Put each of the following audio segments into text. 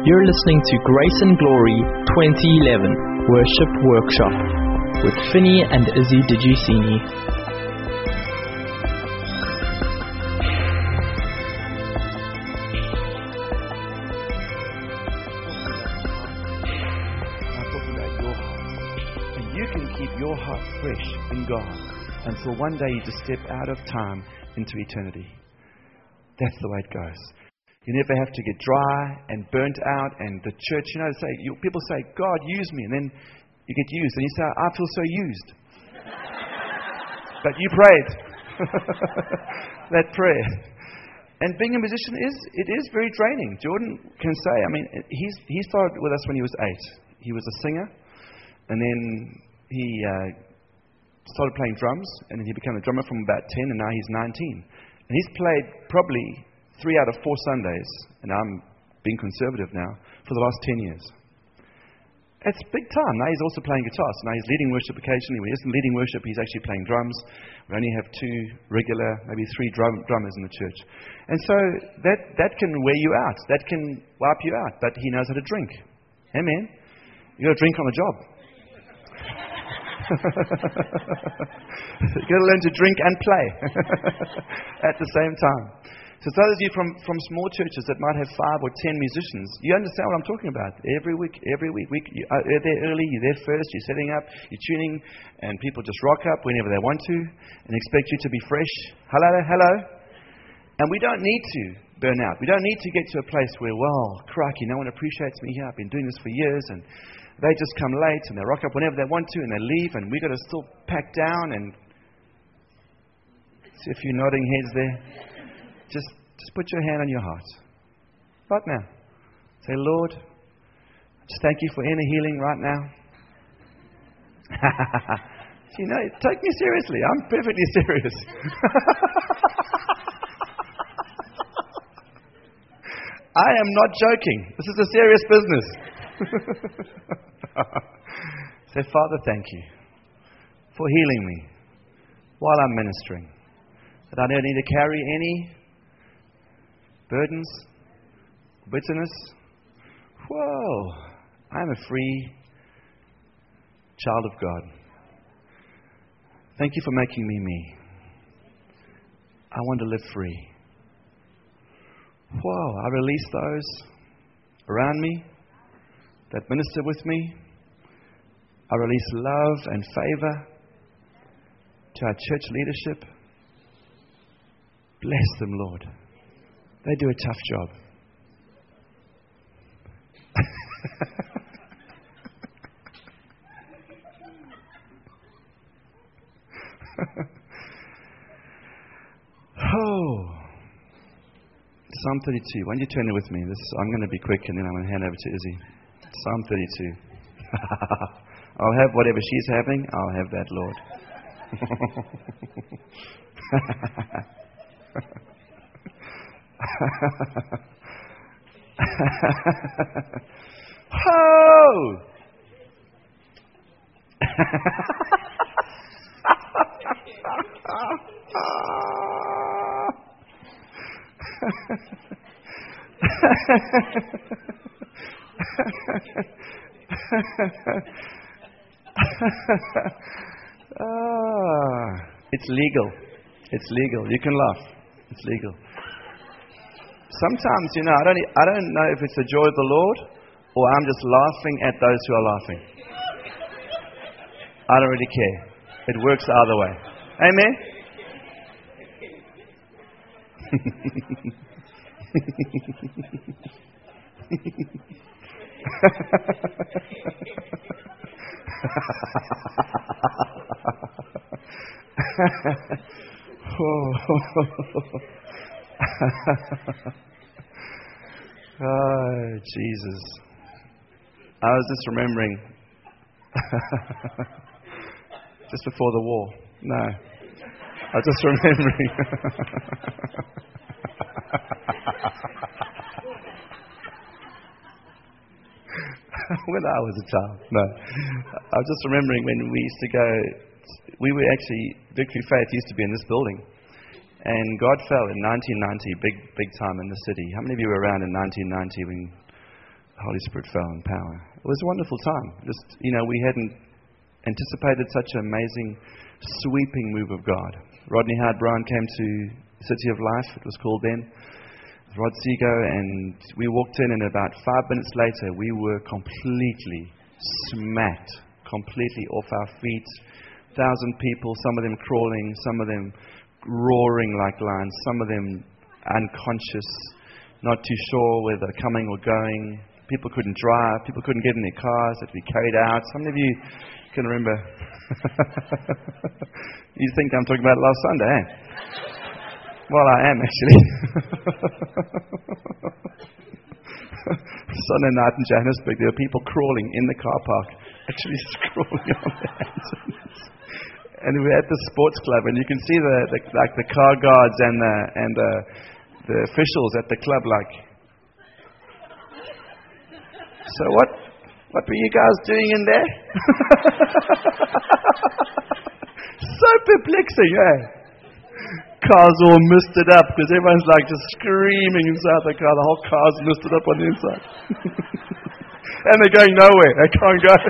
You're listening to Grace and Glory 2011 Worship Workshop with Finney and Izzy Digicini. I'm talking about your heart. And you can keep your heart fresh in God until one day you just step out of time into eternity. That's the way it goes. You never have to get dry and burnt out. And the church, people say, God, use me. And then you get used. And you say, I feel so used. But you prayed that prayer. And being a musician it is very draining. Jordan can say, he started with us when he was 8. He was a singer. And then he started playing drums. And then he became a drummer from about 10. And now he's 19. And he's played probably 3 out of 4 Sundays, and I'm being conservative now, for the last 10 years. It's big time. Now he's also playing guitar. So now he's leading worship occasionally. When he isn't leading worship, he's actually playing drums. We only have 2 regular, maybe 3 drummers in the church. And so that can wear you out. That can wipe you out. But he knows how to drink. Amen. You got to drink on the job. You've got to learn to drink and play at the same time. So those of you from small churches that might have 5 or 10 musicians, you understand what I'm talking about. Every week, you're there early, you're there first, you're setting up, you're tuning, and people just rock up whenever they want to and expect you to be fresh. Hello. And we don't need to burn out. We don't need to get to a place where, crikey, no one appreciates me here. I've been doing this for years, and they just come late, and they rock up whenever they want to, and they leave, and we've got to still pack down. And see a few nodding heads there. Just put your hand on your heart. Right now. Say, Lord, just thank you for inner healing right now. Take me seriously. I'm perfectly serious. I am not joking. This is a serious business. Say, Father, thank you for healing me while I'm ministering. That I don't need to carry any burdens, bitterness. Whoa, I'm a free child of God. Thank you for making me me. I want to live free. Whoa, I release those around me that minister with me. I release love and favor to our church leadership. Bless them, Lord. They do a tough job. Psalm 32. Why don't you turn it with me? I'm going to be quick, and then I'm going to hand over to Izzy. Psalm 32. I'll have whatever she's having. I'll have that, Lord. It's legal. It's legal. You can laugh. It's legal. Sometimes, I don't know if it's the joy of the Lord or I'm just laughing at those who are laughing. I don't really care. It works either way. Amen? Oh, Jesus. I was just remembering just before the war. No. I was just remembering when I was a child. No. I was just remembering when we used to go, we were actually, Victory Faith used to be in this building. And God fell in 1990, big time in the city. How many of you were around in 1990 when the Holy Spirit fell in power. It was a wonderful time. Just, we hadn't anticipated such an amazing, sweeping move of God. Rodney Howard-Browne came to City of Life, it was called then, Rod Seago, and we walked in, and about 5 minutes later, we were completely smacked, completely off our feet. 1,000 people, some of them crawling, some of them roaring like lions, some of them unconscious, not too sure whether coming or going. People couldn't drive, people couldn't get in their cars, had to be carried out. Some of you can remember. You think I'm talking about last Sunday, eh? Well, I am actually. Sunday night in Johannesburg, there were people crawling in the car park, actually crawling on their hands. And we were at the sports club, and you can see the car guards and the officials at the club, like. So what were you guys doing in there? So perplexing, eh? Cars all misted up because everyone's like just screaming inside the car. The whole car's misted up on the inside. And they're going nowhere. They can't go.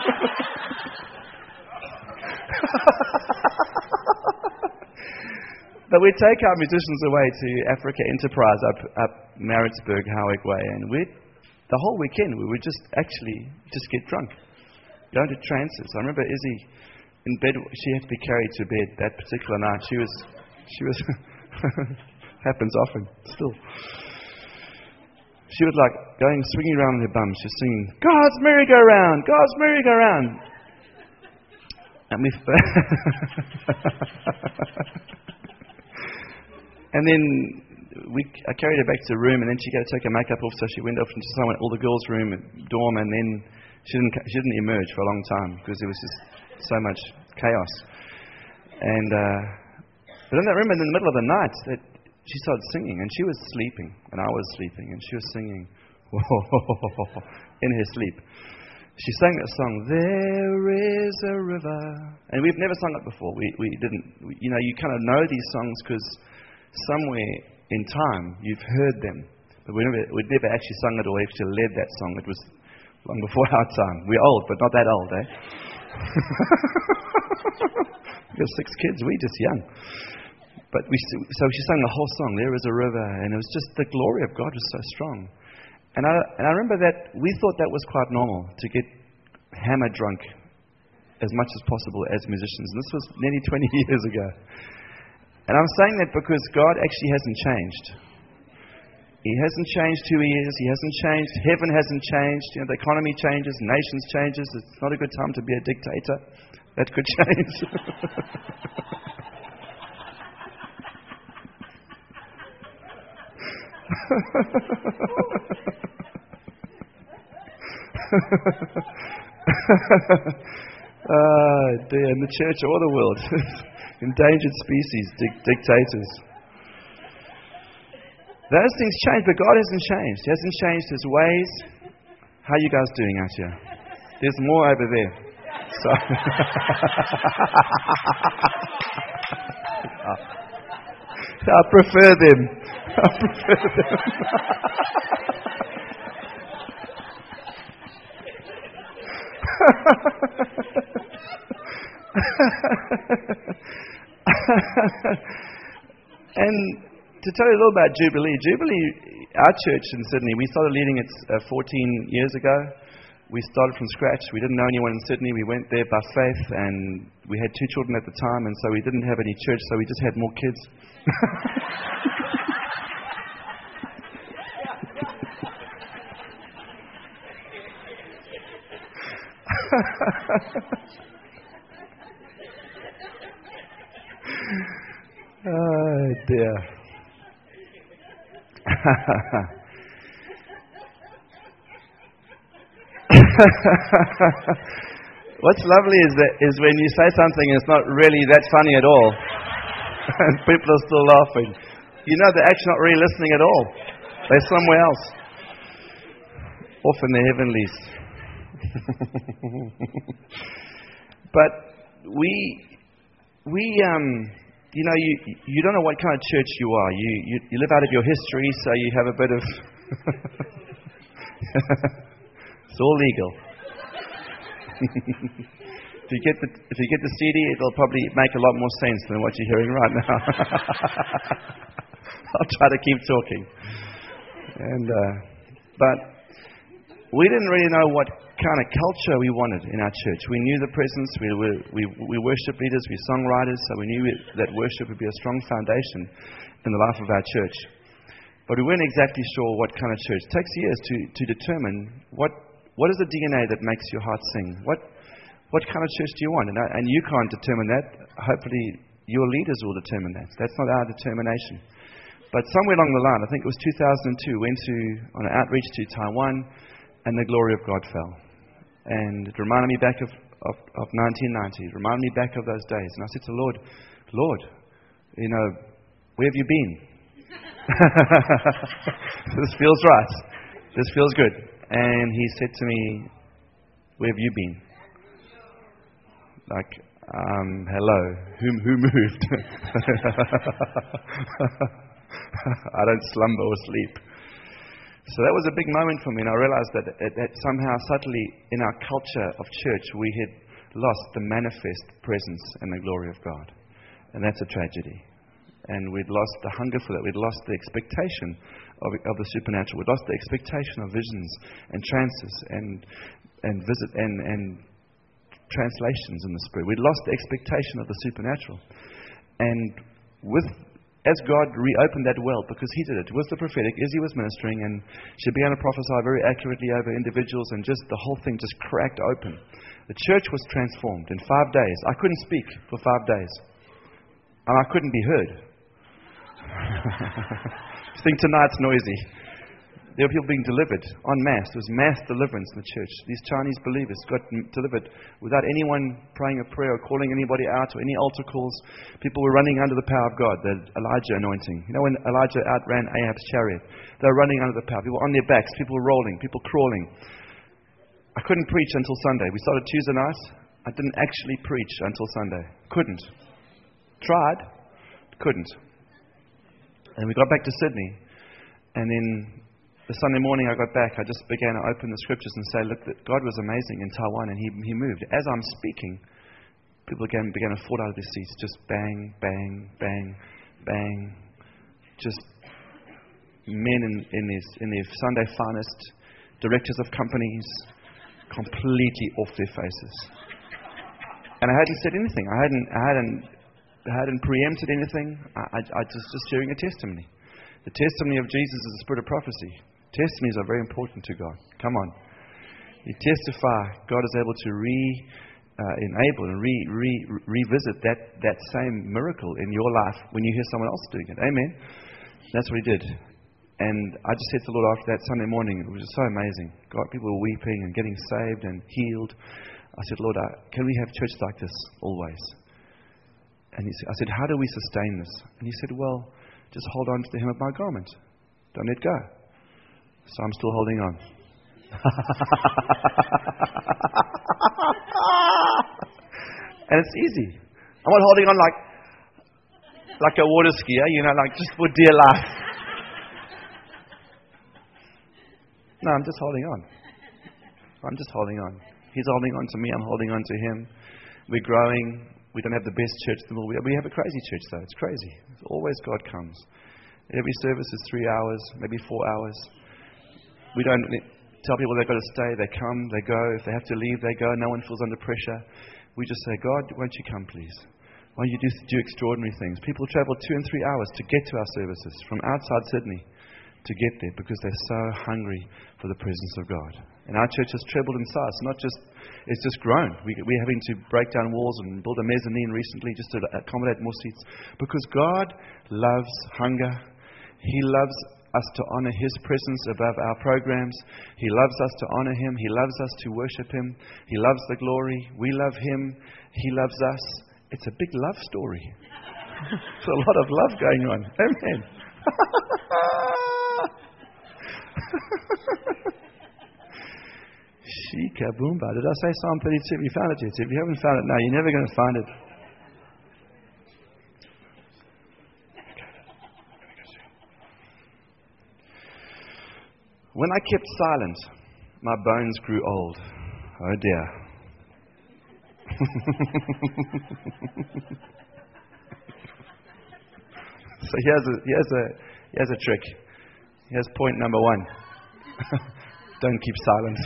But we take our musicians away to Africa Enterprise up Maritzburg, Howick Way, and the whole weekend we would just get drunk, going to trances. I remember Izzy in bed. She had to be carried to bed that particular night. She was happens often still. She was like going swinging around on her bum. She was singing God's merry-go-round, God's merry-go-round. And and then I carried her back to the room, and then she got to take her makeup off, so she went off into all the girls' dorm, and then she didn't emerge for a long time because there was just so much chaos. And but then I remember in the middle of the night that she started singing, and she was sleeping, and I was sleeping, and she was singing in her sleep. She sang that song, "There is a river," and we've never sung it before. We didn't. You kind of know these songs because somewhere in time you've heard them, but we'd never actually sung it or actually led that song. It was long before our time. We're old, but not that old, eh? We got 6 kids. We're just young. But so she sang the whole song, "There is a river," and it was just the glory of God was so strong. And I remember that we thought that was quite normal to get hammered drunk as much as possible as musicians. And this was nearly 20 years ago. And I'm saying that because God actually hasn't changed. He hasn't changed who He is. He hasn't changed. Heaven hasn't changed. The economy changes. Nations changes. It's not a good time to be a dictator. That could change. Dear, in the church or the world. Endangered species, dictators. Those things change, but God hasn't changed. He hasn't changed His ways. How are you guys doing out here? There's more over there. So I prefer them. And to tell you a little about Jubilee, our church in Sydney, we started leading it 14 years ago. We started from scratch. We didn't know anyone in Sydney. We went there by faith, and we had 2 children at the time, and so we didn't have any church, so we just had more kids. Oh dear. What's lovely is when you say something and it's not really that funny at all, and people are still laughing. They're actually not really listening at all. They're somewhere else, off in the heavenlies. But you don't know what kind of church you are. You live out of your history, so you have a bit of It's all legal. If you get the CD, it'll probably make a lot more sense than what you're hearing right now. I'll try to keep talking. But we didn't really know what kind of culture we wanted in our church. We knew the presence. We worship leaders. We songwriters. So we knew that worship would be a strong foundation in the life of our church. But we weren't exactly sure what kind of church. It takes years to determine what is the DNA that makes your heart sing. What kind of church do you want? And you can't determine that. Hopefully your leaders will determine that. That's not our determination. But somewhere along the line, I think it was 2002, went on an outreach to Taiwan, and the glory of God fell. And it reminded me back of 1990. It reminded me back of those days. And I said to the Lord, where have you been? This feels right. This feels good. And he said to me, where have you been? Like, hello, who moved? I don't slumber or sleep. So that was a big moment for me, and I realized that somehow subtly in our culture of church we had lost the manifest presence and the glory of God. And that's a tragedy. And we'd lost the hunger for that. We'd lost the expectation of the supernatural. We'd lost the expectation of visions and trances and translations in the Spirit. We'd lost the expectation of the supernatural. And as God reopened that well, because He did it with the prophetic, Izzy was ministering, and she began to prophesy very accurately over individuals, and just the whole thing just cracked open. The church was transformed in 5 days. I couldn't speak for 5 days. And I couldn't be heard. I think tonight's noisy. There were people being delivered en masse. There was mass deliverance in the church. These Chinese believers got delivered without anyone praying a prayer or calling anybody out or any altar calls. People were running under the power of God, the Elijah anointing. You know when Elijah outran Ahab's chariot? They were running under the power. People were on their backs. People were rolling. People crawling. I couldn't preach until Sunday. We started Tuesday night. I didn't actually preach until Sunday. Couldn't. Tried. Couldn't. And we got back to Sydney. And then the Sunday morning I got back, I just began to open the scriptures and say, look, that God was amazing in Taiwan, and He moved. As I'm speaking, people began to fall out of their seats. Just bang, bang, bang, bang. Just men in their Sunday finest, directors of companies, completely off their faces. And I hadn't said anything. I hadn't preempted anything. I just sharing a testimony. The testimony of Jesus is the spirit of prophecy. Testimonies are very important to God. Come on. You testify, God is able to enable and revisit that same miracle in your life when you hear someone else doing it. Amen. That's what He did. And I just said to the Lord after that Sunday morning, it was just so amazing. God, people were weeping and getting saved and healed. I said, Lord, can we have church like this always? And I said, how do we sustain this? And He said, well, just hold on to the hem of my garment. Don't let go. So I'm still holding on. And it's easy. I'm not holding on like a water skier, like just for dear life. No, I'm just holding on. I'm just holding on. He's holding on to me. I'm holding on to Him. We're growing. We don't have the best church in the world. We have a crazy church, though. It's crazy. It's always God comes. Every service is 3 hours, maybe 4 hours. We don't tell people they've got to stay. They come, they go. If they have to leave, they go. No one feels under pressure. We just say, God, won't you come, please? Why don't you do extraordinary things? People travel 2 and 3 hours to get to our services from outside Sydney to get there because they're so hungry for the presence of God. And our church has trebled in size. It's just grown. We're having to break down walls and build a mezzanine recently just to accommodate more seats. Because God loves hunger. He loves us to honor His presence above our programs. He loves us to honor Him. He loves us to worship Him. He loves the glory. We love Him. He loves us. It's a big love story. There's a lot of love going on. Amen. Shikaboomba. Did I say Psalm 32? You found it yet? If you haven't found it now, you're never going to find it. When I kept silent My bones grew old. Oh dear. So here's a trick. Here's point number 1. Don't keep silent.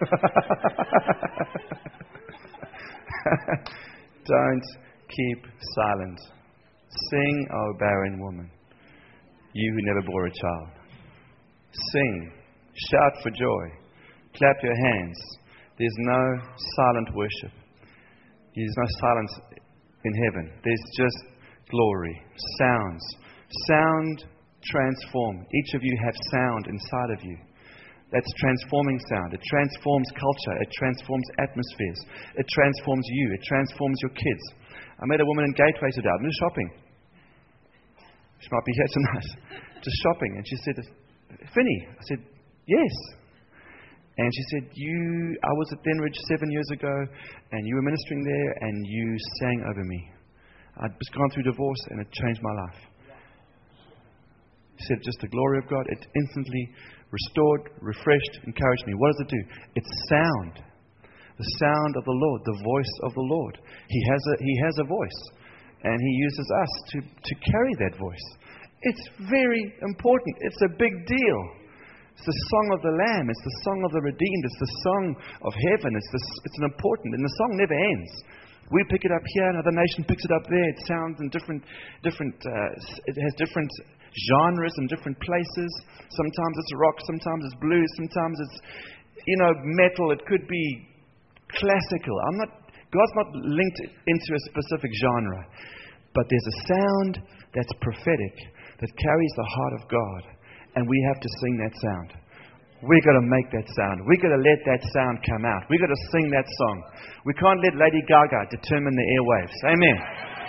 Don't keep silent. Sing, O barren woman, you who never bore a child. Sing, shout for joy, clap your hands. There's no silent worship. There's no silence in heaven. There's just glory, sounds. Sound transform. Each of you have sound inside of you. That's transforming sound. It transforms culture. It transforms atmospheres. It transforms you. It transforms your kids. I met a woman in Gateway today. I'm just shopping. She might be here tonight. Just shopping. And she said, Finney. I said, yes. And she said, I was at Denridge 7 years ago, and you were ministering there, and you sang over me. I'd just gone through divorce, and it changed my life. She said, just the glory of God. It instantly restored, refreshed, encouraged me. What does it do? It's sound. The sound of the Lord, the voice of the Lord. He has a voice, and He uses us to carry that voice. It's very important. It's a big deal. It's the song of the Lamb. It's the song of the redeemed. It's the song of heaven. It's an important, and the song never ends. We pick it up here, another nation picks it up there. It sounds in different. It has different genres in different places. Sometimes it's rock, sometimes it's blues, sometimes it's metal. It could be classical. God's not linked into a specific genre, but there's a sound that's prophetic that carries the heart of God, and we have to sing that sound. We've got to make that sound. We've got to let that sound come out. We've got to sing that song. We can't let Lady Gaga determine the airwaves. Amen.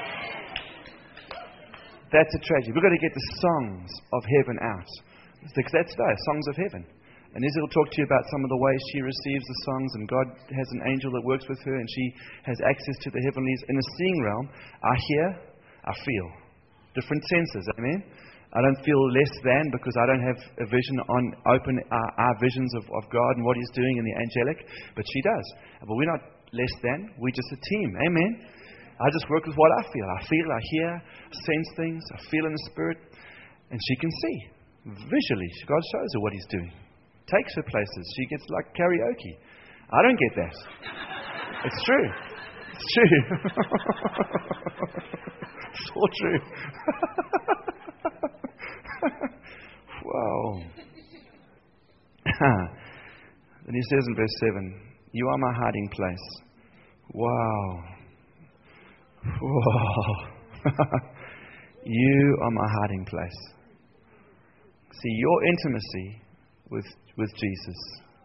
That's a tragedy. We've got to get the songs of heaven out. That's songs of heaven. And Izzy will talk to you about some of the ways she receives the songs, and God has an angel that works with her, and she has access to the heavenlies. In the seeing realm, I hear, I feel. Different senses. Amen. I don't feel less than because I don't have a vision on open our visions of God and what He's doing in the angelic, but she does. But we're not less than. We're just a team. Amen. I just work with what I feel. I feel, I hear, sense things. I feel in the Spirit, and she can see visually. God shows her what He's doing. Takes her places. She gets like karaoke. I don't get that. It's true. It's true. It's all true. Wow. Then He says in verse 7, you are my hiding place. Wow. Whoa. You are my hiding place. See, your intimacy with Jesus.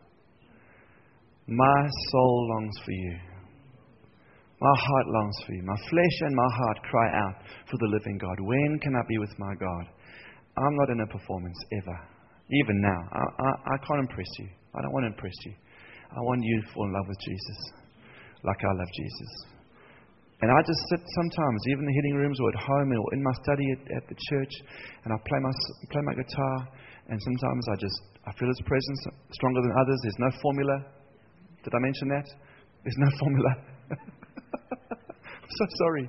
My soul longs for you. My heart longs for you. My flesh and my heart cry out for the living God. When can I be with my God? I'm not in a performance ever. Even now. I can't impress you. I don't want to impress you. I want you to fall in love with Jesus like I love Jesus. And I just sit sometimes, even in the healing rooms or at home or in my study at the church, and I play my guitar, and sometimes I feel His presence stronger than others. There's no formula. Did I mention that? There's no formula. I'm so sorry.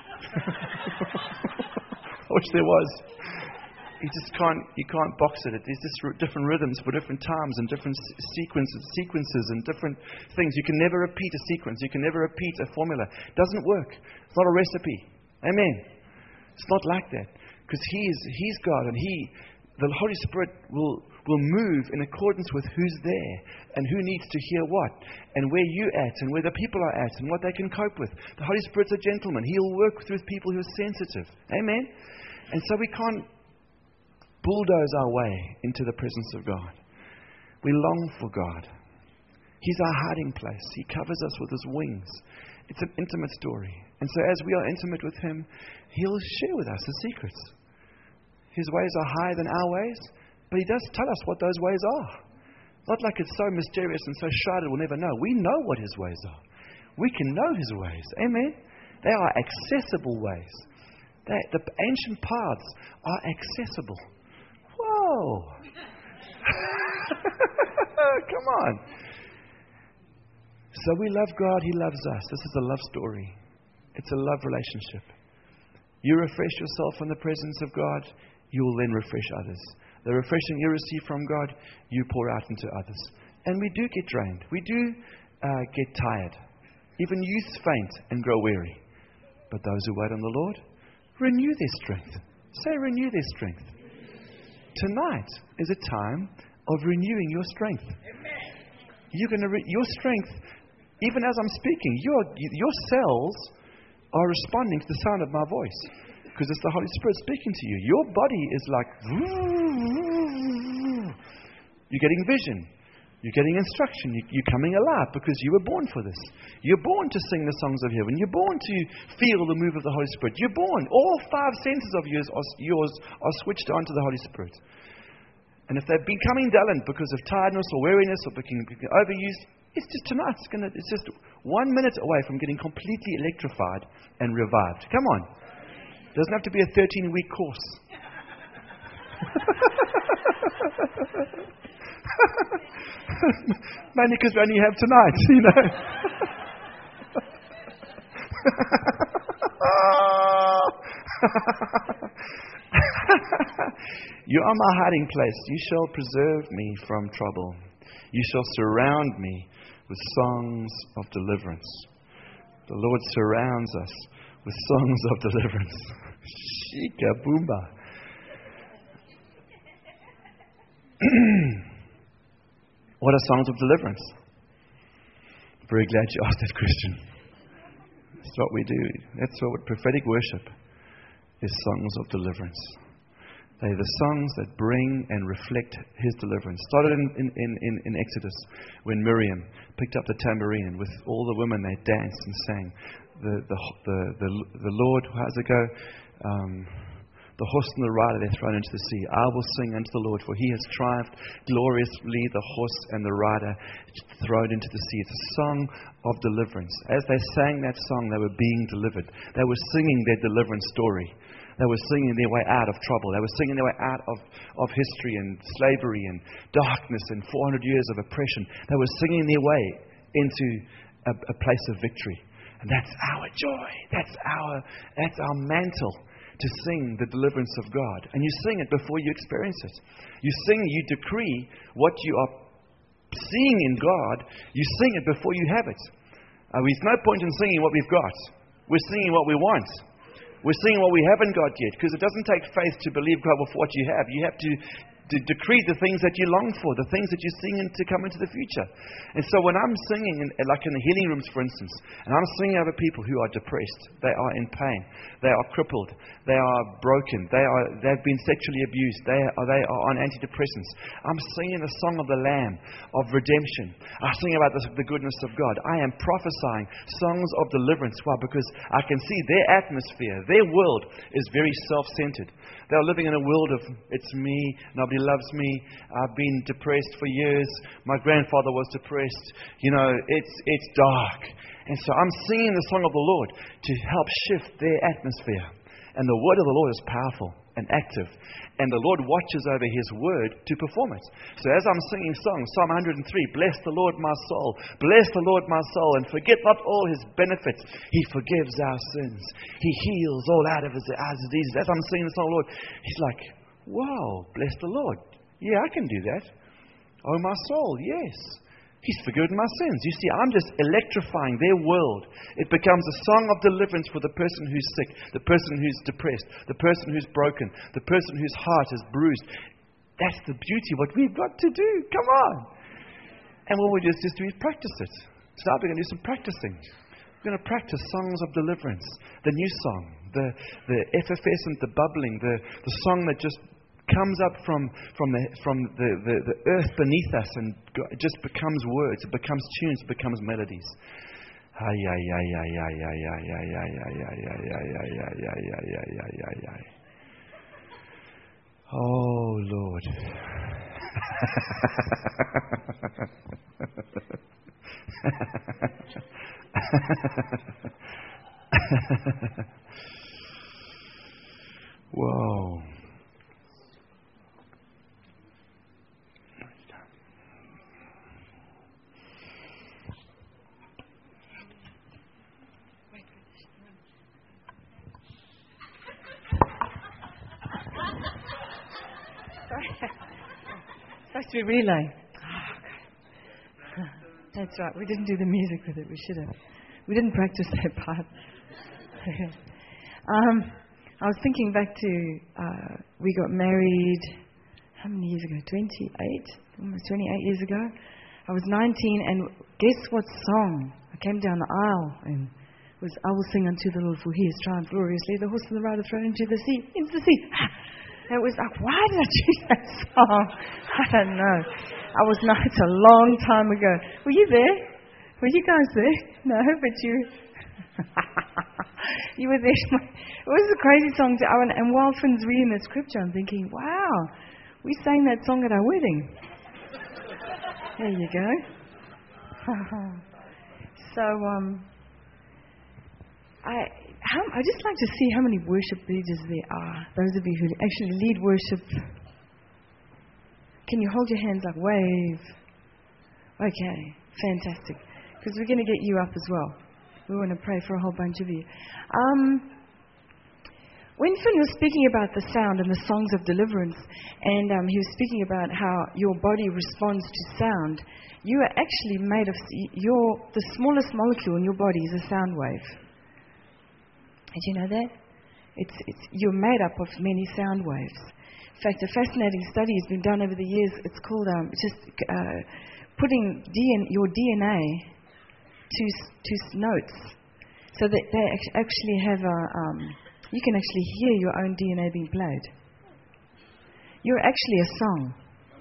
I wish there was. You can't box it. There's just different rhythms for different times and different sequences and different things. You can never repeat a sequence. You can never repeat a formula. It doesn't work. It's not a recipe. Amen. It's not like that. Because He's God, and the Holy Spirit will move in accordance with who's there and who needs to hear what and where you're at and where the people are at and what they can cope with. The Holy Spirit's a gentleman. He'll work with people who are sensitive. Amen. And so we can't bulldoze our way into the presence of God. We long for God. He's our hiding place. He covers us with His wings. It's an intimate story. And so as we are intimate with Him, He'll share with us His secrets. His ways are higher than our ways, but He does tell us what those ways are. Not like it's so mysterious and so shrouded we'll never know. We know what His ways are. We can know His ways. Amen? They are accessible ways. The ancient paths are accessible. Whoa. Come on. So we love God, He loves us. This is a love story. It's a love relationship. You refresh yourself in the presence of God, you will then refresh others. The refreshing you receive from God, you pour out into others. And we do get drained. We do get tired. Even youths faint and grow weary. But those who wait on the Lord, renew their strength. Say, renew their strength. Tonight is a time of renewing your strength. You're going to your strength, even as I'm speaking, your cells are responding to the sound of my voice, because it's the Holy Spirit speaking to you. Your body is like, you're getting vision, you're getting instruction, you're coming alive, because you were born for this. You're born to sing the songs of heaven. You're born to feel the move of the Holy Spirit. You're born. All 5 senses of yours are switched on to the Holy Spirit. And if they've been coming dull because of tiredness or weariness or becoming overused, it's just tonight. It's just 1 minute away from getting completely electrified and revived. Come on. It doesn't have to be a 13-week course. Mainly because we only have tonight, you know. You are my hiding place. You shall preserve me from trouble. You shall surround me with songs of deliverance. The Lord surrounds us with songs of deliverance. Shika boomba. What are songs of deliverance? Very glad you asked that question. That's what we do. That's what prophetic worship is, songs of deliverance. They're the songs that bring and reflect His deliverance. Started in Exodus when Miriam picked up the tambourine, and with all the women they danced and sang. The Lord, how's it go? The horse and the rider they're thrown into the sea. I will sing unto the Lord, for He has triumphed gloriously, the horse and the rider thrown into the sea. It's a song of deliverance. As they sang that song, they were being delivered. They were singing their deliverance story. They were singing their way out of trouble. They were singing their way out of history and slavery and darkness and 400 years of oppression. They were singing their way into a place of victory. And that's our joy. That's our mantle, to sing the deliverance of God. And you sing it before you experience it. You decree what you are seeing in God. You sing it before you have it. There's no point in singing what we've got. We're singing what we want. We're seeing what we haven't got yet, because it doesn't take faith to believe God with what you have. You have to decree the things that you long for, the things that you're seeing to come into the future. And so when I'm singing, like in the healing rooms, for instance, and I'm singing over people who are depressed, they are in pain, they are crippled, they are broken, they've been sexually abused, they are on antidepressants. I'm singing the song of the Lamb, of redemption. I sing about the goodness of God. I am prophesying songs of deliverance. Why? Because I can see their atmosphere, their world is very self-centered. They're living in a world of, it's me, nobody loves me, I've been depressed for years, my grandfather was depressed, it's dark. And so I'm singing the song of the Lord to help shift their atmosphere. And the word of the Lord is powerful and active. And the Lord watches over His word to perform it. So as I'm singing songs, Psalm 103, bless the Lord my soul, bless the Lord my soul, and forget not all His benefits. He forgives our sins. He heals all out of our diseases. As I'm singing the song of the Lord, He's like, wow, bless the Lord. Yeah, I can do that. Oh, my soul, yes. He's forgiven my sins. You see, I'm just electrifying their world. It becomes a song of deliverance for the person who's sick, the person who's depressed, the person who's broken, the person whose heart is bruised. That's the beauty of what we've got to do. Come on. And what we just do is practice it. So now we're going to do some practicing. We're going to practice songs of deliverance. The new song, the effervescent, the bubbling, the song that just comes up from the earth beneath us, and it just becomes words, it becomes tunes, it becomes melodies. Oh Lord. Whoa. supposed to be relay. That's right. We didn't do the music with it. We should have. We didn't practice that part. I was thinking back to we got married. How many years ago? 28, almost 28 years ago. I was 19, and guess what song? I came down the aisle and was I will sing unto the Lord, for He has triumphed gloriously. The horse and the rider thrown into the sea. It was like, why did I choose that song? I don't know. I was not. It's a long time ago. Were you there? Were you guys there? No, but you. You were there. It was a crazy song. And while Finn's reading the scripture, I'm thinking, wow, we sang that song at our wedding. There you go. So, I just like to see how many worship leaders there are. Those of you who actually lead worship. Can you hold your hands up? Wave. Okay, fantastic. Because we're going to get you up as well. We want to pray for a whole bunch of you. When Finn was speaking about the sound and the songs of deliverance, and he was speaking about how your body responds to sound, you are actually made of the smallest molecule in your body is a sound wave. Did you know that? You're made up of many sound waves. In fact, a fascinating study has been done over the years. It's called putting your DNA to notes, so that they actually have you can actually hear your own DNA being played. You're actually a song.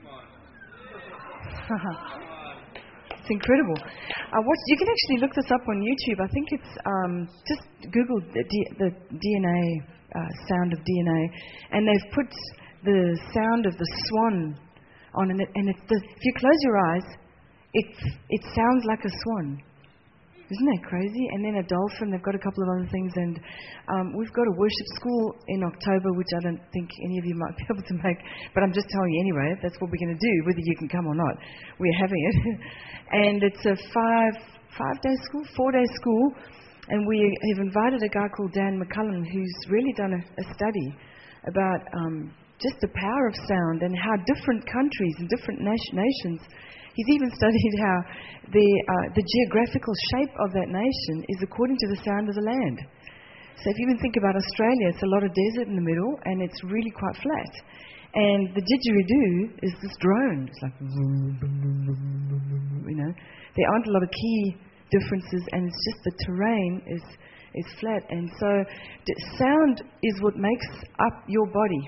It's incredible. You can actually look this up on YouTube. I think it's just Google the DNA sound of DNA, and they've put the sound of the swan on it. And if you close your eyes, it sounds like a swan. Isn't that crazy? And then a dolphin. They've got a couple of other things, and we've got a worship school in October, which I don't think any of you might be able to make, but I'm just telling you anyway. That's what we're going to do, whether you can come or not. We're having it, and it's a 4-day school, and we have invited a guy called Dan McCullum, who's really done a study about just the power of sound and how different countries and different nations. He's even studied how the geographical shape of that nation is according to the sound of the land. So if you even think about Australia, it's a lot of desert in the middle, and it's really quite flat. And the didgeridoo is this drone. It's like, there aren't a lot of key differences, and it's just the terrain is flat. And so sound is what makes up your body.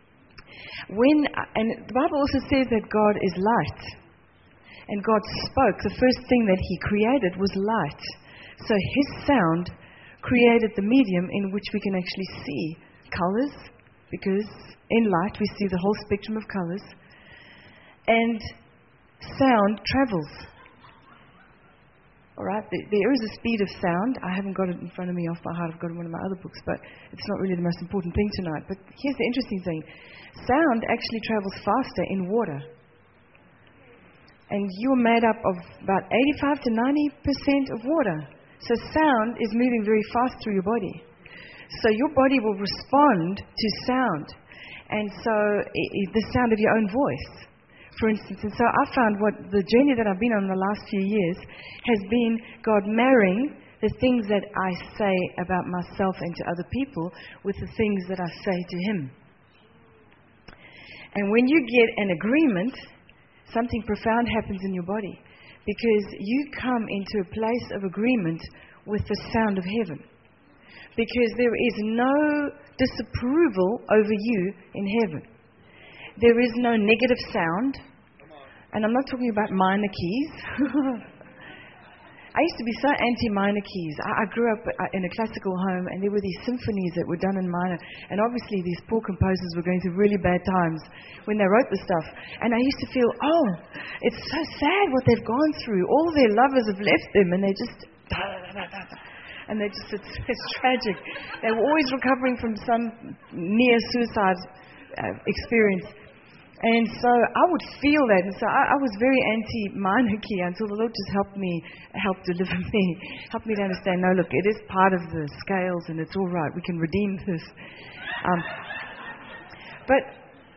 And the Bible also says that God is light. And God spoke. The first thing that He created was light. So His sound created the medium in which we can actually see colors, because in light we see the whole spectrum of colors. And sound travels. All right? There is a speed of sound. I haven't got it in front of me off by heart. I've got it in one of my other books, but it's not really the most important thing tonight. But here's the interesting thing. Sound actually travels faster in water. And you're made up of about 85 to 90% of water. So sound is moving very fast through your body. So your body will respond to sound. And so the sound of your own voice, for instance. And so I found what the journey that I've been on the last few years has been God marrying the things that I say about myself and to other people with the things that I say to Him. And when you get an agreement, something profound happens in your body, because you come into a place of agreement with the sound of heaven. Because there is no disapproval over you in heaven. There is no negative sound. And I'm not talking about minor keys. I used to be so anti-minor keys. I grew up in a classical home, and there were these symphonies that were done in minor. And obviously these poor composers were going through really bad times when they wrote the stuff. And I used to feel, it's so sad what they've gone through. All their lovers have left them, and they just... And it's tragic. They were always recovering from some near-suicide experience. And so I would feel that. And so I was very anti-minor key until the Lord just helped deliver me, helped me to understand, no, look, it is part of the scales and it's all right. We can redeem this. But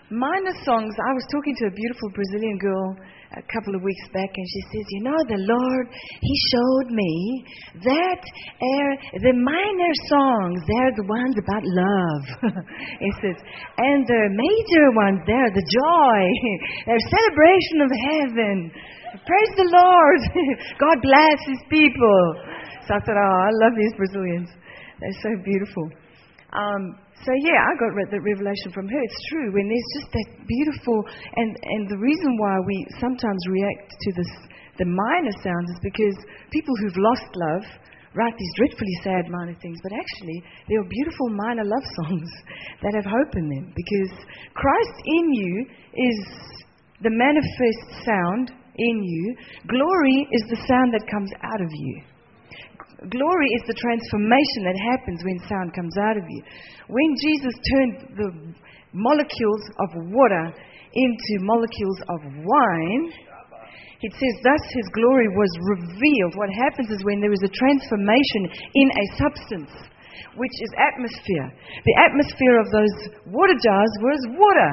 Minor songs. I was talking to a beautiful Brazilian girl a couple of weeks back, and she says, you know, the Lord, He showed me that the minor songs, they're the ones about love. He says, and the major ones, they're the joy, they're celebration of heaven. Praise the Lord. God bless His people. So I thought, oh, I love these Brazilians. They're so beautiful. So yeah, I got that revelation from her. It's true. When there's just that beautiful, and the reason why we sometimes react to the minor sounds is because people who've lost love write these dreadfully sad minor things, but actually there are beautiful minor love songs that have hope in them, because Christ in you is the manifest sound in you. Glory is the sound that comes out of you. Glory is the transformation that happens when sound comes out of you. When Jesus turned the molecules of water into molecules of wine, it says, thus His glory was revealed. What happens is when there is a transformation in a substance, which is atmosphere. The atmosphere of those water jars was water.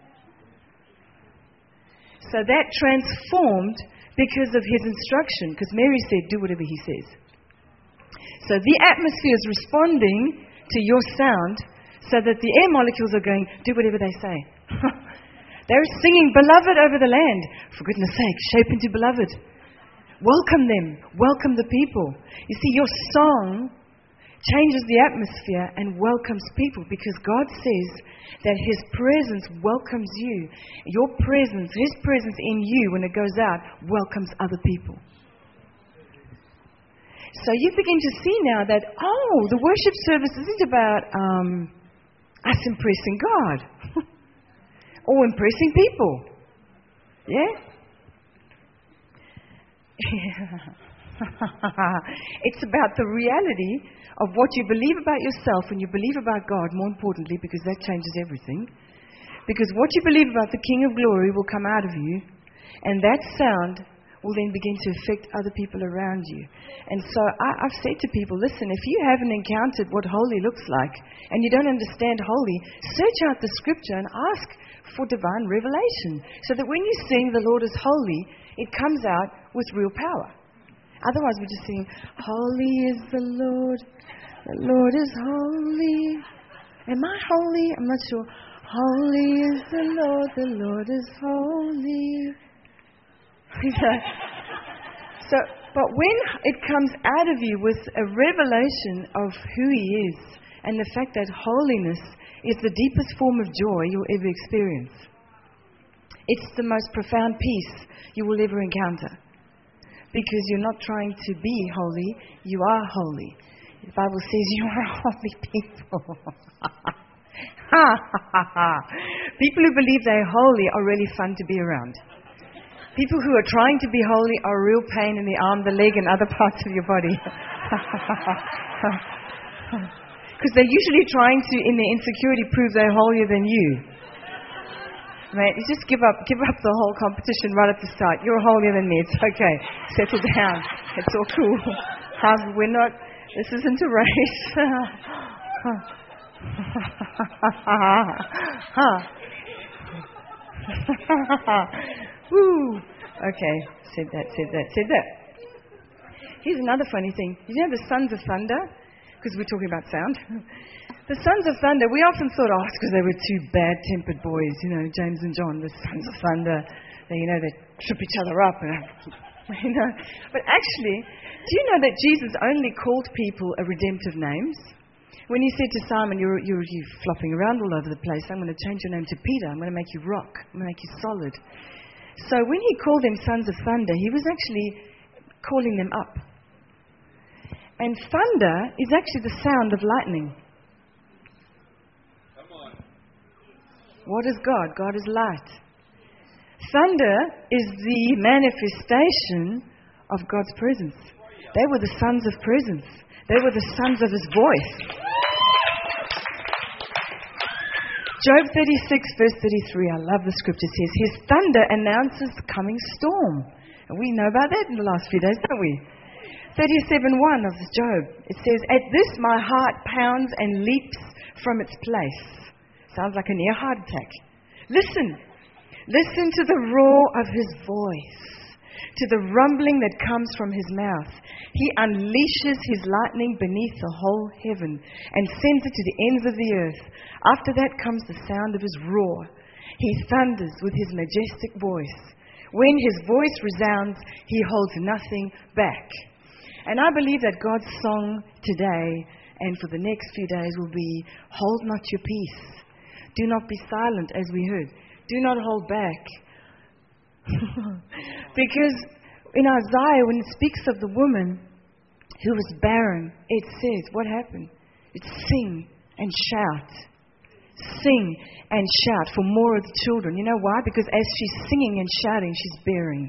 So that transformed because of His instruction, because Mary said, do whatever He says. So the atmosphere is responding to your sound, so that the air molecules are going, do whatever they say. They're singing, beloved over the land. For goodness sake, shape into beloved. Welcome them. Welcome the people. You see, your song changes the atmosphere and welcomes people, because God says that His presence welcomes you. Your presence, His presence in you, when it goes out, welcomes other people. So you begin to see now that, the worship service isn't about us impressing God or impressing people. Yeah? It's about the reality of what you believe about yourself and you believe about God, more importantly, because that changes everything. Because what you believe about the King of Glory will come out of you, and that sound will then begin to affect other people around you. And so I've said to people, listen, if you haven't encountered what holy looks like and you don't understand holy, search out the scripture and ask for divine revelation, so that when you sing the Lord is holy, it comes out with real power. Otherwise we're just singing, holy is the Lord is holy. Am I holy? I'm not sure. Holy is the Lord is holy. But when it comes out of you with a revelation of who He is, and the fact that holiness is the deepest form of joy you'll ever experience, it's the most profound peace you will ever encounter, because you're not trying to be holy, you are holy. The Bible says you are holy people. People who believe they're holy are really fun to be around. People who are trying to be holy are a real pain in the arm, the leg, and other parts of your body. Because they're usually trying to, in their insecurity, prove they're holier than you. Mate, you just give up the whole competition right at the start. You're holier than me. It's okay. Settle down. It's all cool. We're not. This isn't a race. Woo. Okay, said that. Here's another funny thing. You know the Sons of Thunder? Because we're talking about sound. The Sons of Thunder, we often thought, it's because they were two bad-tempered boys, James and John, the Sons of Thunder. They trip each other up. But actually, do you know that Jesus only called people a redemptive names? When He said to Simon, you're flopping around all over the place, I'm going to change your name to Peter. I'm going to make you rock. I'm going to make you solid. So when He called them Sons of Thunder, He was actually calling them up. And thunder is actually the sound of lightning. Come on. What is God? God is light. Thunder is the manifestation of God's presence. They were the sons of presence. They were the sons of His voice. Job 36, verse 33, I love the scripture, says, His thunder announces the coming storm. And we know about that in the last few days, don't we? 37:1 of Job, it says, At this my heart pounds and leaps from its place. Sounds like a near heart attack. Listen. Listen to the roar of his voice, to the rumbling that comes from his mouth. He unleashes his lightning beneath the whole heaven and sends it to the ends of the earth. After that comes the sound of his roar. He thunders with his majestic voice. When his voice resounds, he holds nothing back. And I believe that God's song today and for the next few days will be, hold not your peace. Do not be silent, as we heard. Do not hold back. Because in Isaiah, when it speaks of the woman who was barren, it says, what happened? It's sing and shout. Sing and shout for more of the children. You know why? Because as she's singing and shouting, she's bearing.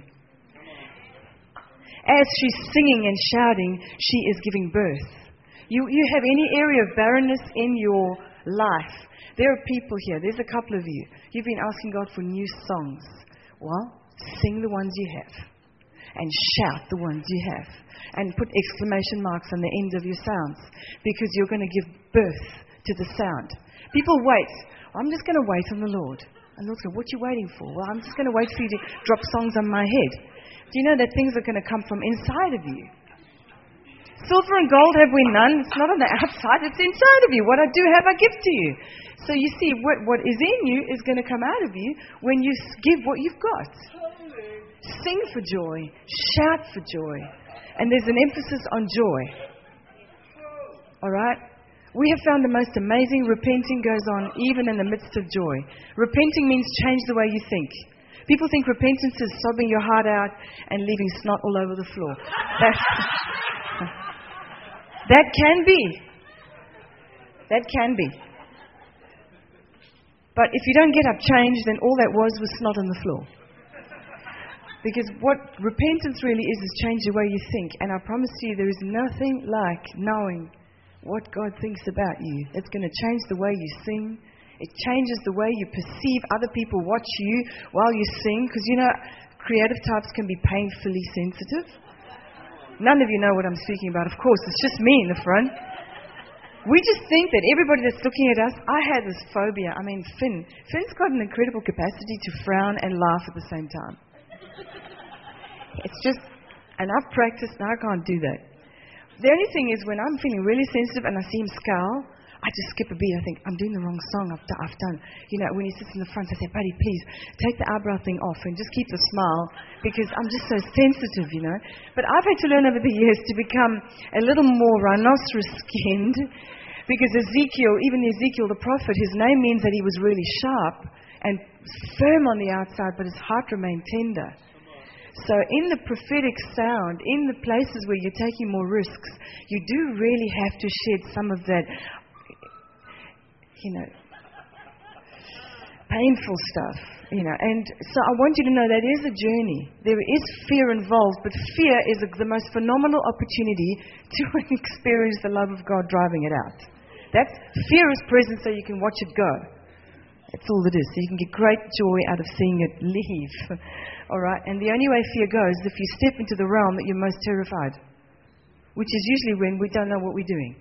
As she's singing and shouting, she is giving birth. You have any area of barrenness in your life. There are people here. There's a couple of you. You've been asking God for new songs. Well, sing the ones you have. And shout the ones you have. And put exclamation marks on the ends of your sounds. Because you're going to give birth to the sound. People wait. I'm just going to wait on the Lord. And the Lord's going, what are you waiting for? Well, I'm just going to wait for you to drop songs on my head. Do you know that things are going to come from inside of you? Silver and gold have we none. It's not on the outside. It's inside of you. What I do have, I give to you. So you see, what is in you is going to come out of you when you give what you've got. Sing for joy. Shout for joy. And there's an emphasis on joy. All right? We have found the most amazing repenting goes on even in the midst of joy. Repenting means change the way you think. People think repentance is sobbing your heart out and leaving snot all over the floor. That can be. That can be. But if you don't get up changed, then all that was snot on the floor. Because what repentance really is change the way you think. And I promise you, there is nothing like knowing what God thinks about you. It's going to change the way you sing. It changes the way you perceive other people watch you while you sing. Because, you know, creative types can be painfully sensitive. None of you know what I'm speaking about, of course. It's just me in the front. We just think that everybody that's looking at us, I had this phobia. I mean, Finn's got an incredible capacity to frown and laugh at the same time. It's just, and I've practiced, and I can't do that. The only thing is when I'm feeling really sensitive and I see him scowl, I just skip a beat. I think, I'm doing the wrong song I've done. You know, when he sits in the front, I say, buddy, please, take the eyebrow thing off and just keep the smile because I'm just so sensitive, you know. But I've had to learn over the years to become a little more rhinoceros-skinned because even Ezekiel, the prophet, his name means that he was really sharp and firm on the outside, but his heart remained tender. So in the prophetic sound, in the places where you're taking more risks, you do really have to shed some of that, you know, painful stuff, you know. And so I want you to know that is a journey. There is fear involved, but fear is the most phenomenal opportunity to experience the love of God driving it out. That fear is present so you can watch it go. That's all it is. So you can get great joy out of seeing it leave. All right? And the only way fear goes is if you step into the realm that you're most terrified, which is usually when we don't know what we're doing.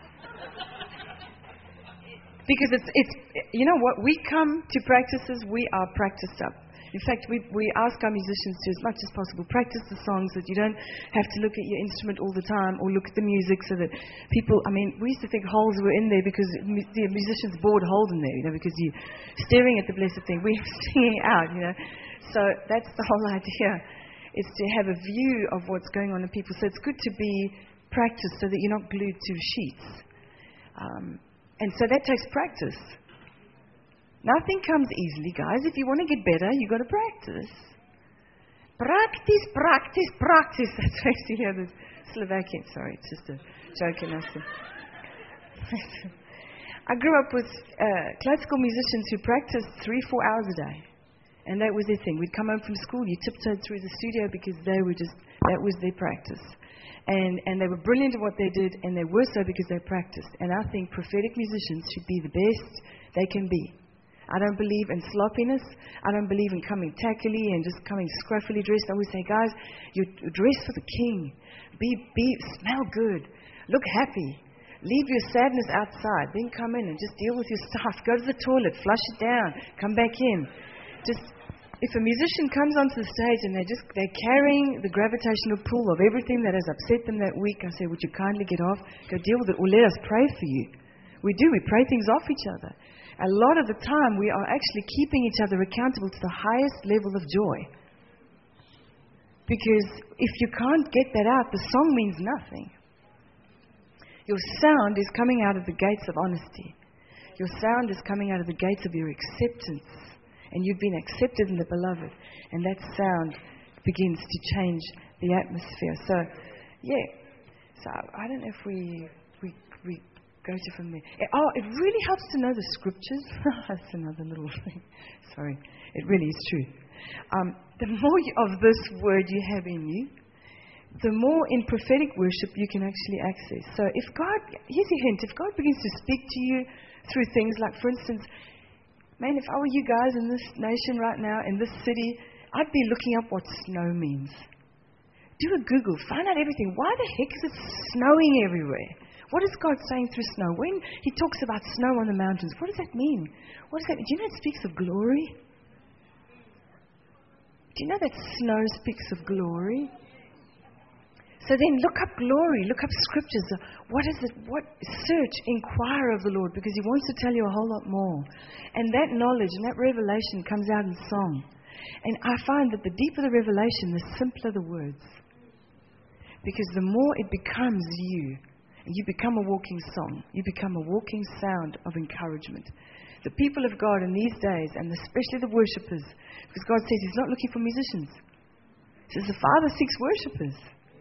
Because it's you know what? We come to practices, we are practiced up. In fact, we ask our musicians to, as much as possible, practice the songs that you don't have to look at your instrument all the time or look at the music so that people, I mean, we used to think holes were in there because the musicians bored holes in there, you know, because you're staring at the blessed thing. We're singing out, you know. So that's the whole idea, is to have a view of what's going on in people. So it's good to be practiced so that you're not glued to sheets. And so that takes practice. Nothing comes easily, guys. If you want to get better, you've got to practice. Practice, practice, practice. That's what I hear the Slovakian. Sorry, it's just a joke in us. I grew up with classical musicians who practiced 3-4 hours a day. And that was their thing. We'd come home from school, you tiptoed through the studio because that was their practice. And they were brilliant at what they did, and they were so because they practiced. And I think prophetic musicians should be the best they can be. I don't believe in sloppiness. I don't believe in coming tackily and just coming scruffily dressed. I always say, guys, you dress for the King. Smell good. Look happy. Leave your sadness outside. Then come in and just deal with your stuff. Go to the toilet, flush it down, come back in. Just, if a musician comes onto the stage and they're carrying the gravitational pull of everything that has upset them that week, I say, would you kindly get off? Go deal with it, or let us pray for you. We do. We pray things off each other. A lot of the time, we are actually keeping each other accountable to the highest level of joy. Because if you can't get that out, the song means nothing. Your sound is coming out of the gates of honesty. Your sound is coming out of the gates of your acceptance. And you've been accepted in the beloved. And that sound begins to change the atmosphere. So, yeah. So, I don't know if we go to from there. It really helps to know the scriptures. That's another little thing. Sorry. It really is true. The more of this word you have in you, the more in prophetic worship you can actually access. So if God, here's a hint, if God begins to speak to you through things like, for instance, man, if I were you guys in this nation right now, in this city, I'd be looking up what snow means. Do a Google, find out everything. Why the heck is it snowing everywhere? What is God saying through snow? When He talks about snow on the mountains, what does that mean? What does that mean? Do you know it speaks of glory? Do you know that snow speaks of glory? So then look up glory, look up scriptures. What is it? Search, inquire of the Lord, because He wants to tell you a whole lot more. And that knowledge and that revelation comes out in song. And I find that the deeper the revelation, the simpler the words. Because the more it becomes you, and you become a walking song, you become a walking sound of encouragement. The people of God in these days, and especially the worshippers, because God says He's not looking for musicians. He says the Father seeks worshippers.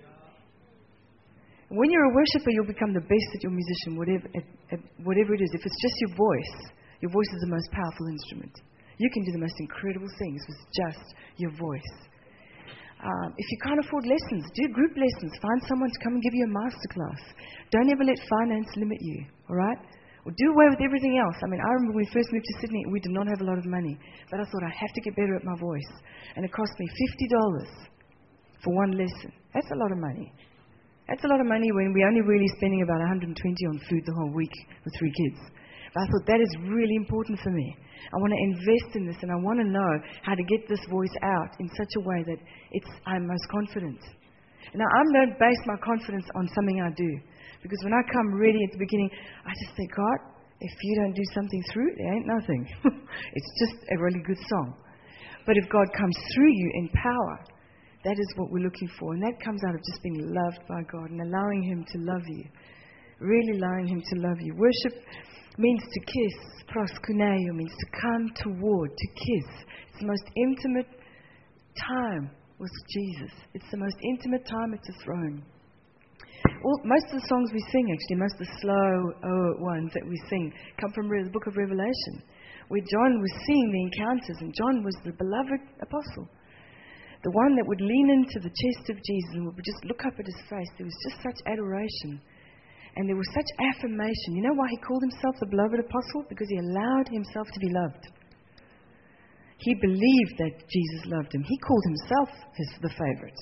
When you're a worshipper, you'll become the best at your musician, whatever it is. If it's just your voice is the most powerful instrument. You can do the most incredible things with just your voice. If you can't afford lessons, do group lessons. Find someone to come and give you a masterclass. Don't ever let finance limit you, all right? Or do away with everything else. I mean, I remember when we first moved to Sydney, we did not have a lot of money. But I thought, I have to get better at my voice. And it cost me $50 for one lesson. That's a lot of money. That's a lot of money when we're only really spending about $120 on food the whole week with 3 kids. But I thought that is really important for me. I want to invest in this, and I want to know how to get this voice out in such a way that I'm most confident. Now, I don't base my confidence on something I do. Because when I come ready at the beginning, I just think, God, if you don't do something through it, there ain't nothing. It's just a really good song. But if God comes through you in power, that is what we're looking for. And that comes out of just being loved by God and allowing Him to love you. Really allowing Him to love you. Worship means to kiss. Proskuneo means to come toward, to kiss. It's the most intimate time with Jesus. It's the most intimate time at the throne. Most of the songs we sing, actually, most of the slow ones that we sing, come from the book of Revelation, where John was seeing the encounters, and John was the beloved apostle. The one that would lean into the chest of Jesus and would just look up at His face. There was just such adoration. And there was such affirmation. You know why he called himself the beloved apostle? Because he allowed himself to be loved. He believed that Jesus loved him. He called himself the favorite.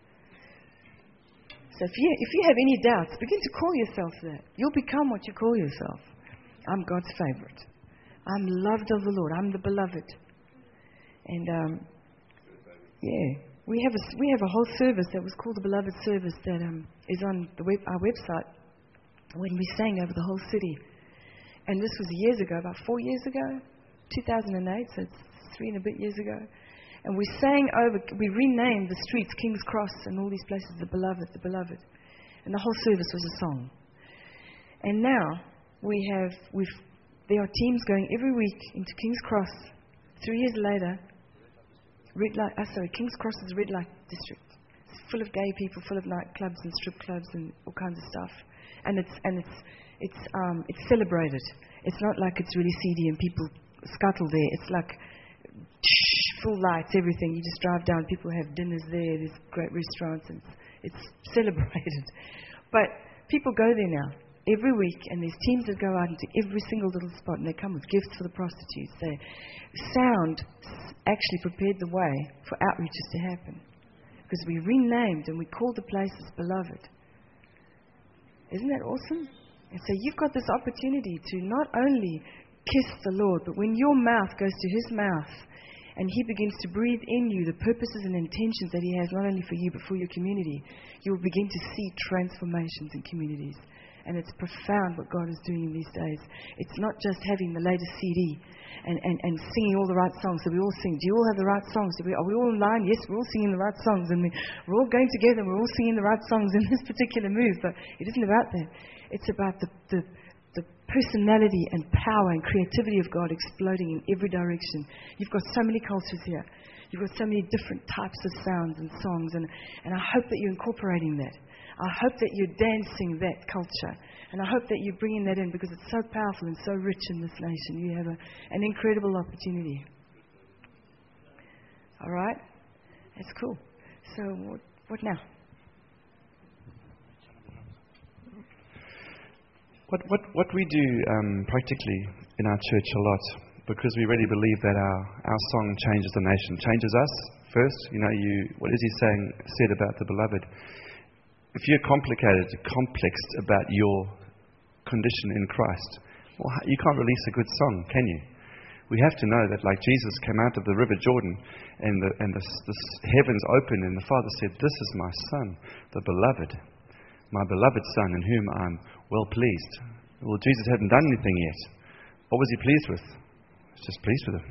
So if you have any doubts, begin to call yourself that. You'll become what you call yourself. I'm God's favorite. I'm loved of the Lord. I'm the beloved. And we have a whole service that was called the Beloved Service that is on our website when we sang over the whole city. And this was years ago, about 4 years ago, 2008, so it's 3 and a bit years ago. And we renamed the streets, King's Cross and all these places, the Beloved, the Beloved. And the whole service was a song. And now there are teams going every week into King's Cross. 3 years later, King's Cross is a red light district. It's full of gay people, full of nightclubs and strip clubs and all kinds of stuff. And it's celebrated. It's not like it's really seedy and people scuttle there. It's like full lights, everything. You just drive down, people have dinners there. There's great restaurants, and it's celebrated. But people go there now every week, and there's teams that go out into every single little spot, and they come with gifts for the prostitutes. Sound actually prepared the way for outreaches to happen, because we renamed and we called the places Beloved. Isn't that awesome? And so you've got this opportunity to not only kiss the Lord, but when your mouth goes to His mouth and He begins to breathe in you the purposes and intentions that He has not only for you but for your community, you will begin to see transformations in communities. And it's profound what God is doing in these days. It's not just having the latest CD and singing all the right songs. So we all sing. Do you all have the right songs? Are we all in line? Yes, we're all singing the right songs. And we're all going together and we're all singing the right songs in this particular move. But it isn't about that. It's about the personality and power and creativity of God exploding in every direction. You've got so many cultures here. You've got so many different types of sounds and songs. And I hope that you're incorporating that. I hope that you're dancing that culture. And I hope that you're bringing that in because it's so powerful and so rich in this nation. You have an incredible opportunity. All right? That's cool. So what now? What we do practically in our church a lot, because we really believe that our song changes the nation, changes us first. What is he said about the beloved? If you're complexed about your condition in Christ, well, you can't release a good song, can you? We have to know that like Jesus came out of the river Jordan and the heavens opened and the Father said, "This is my Son, the beloved, my beloved Son in whom I'm well pleased." Well, Jesus hadn't done anything yet. What was He pleased with? He was just pleased with him.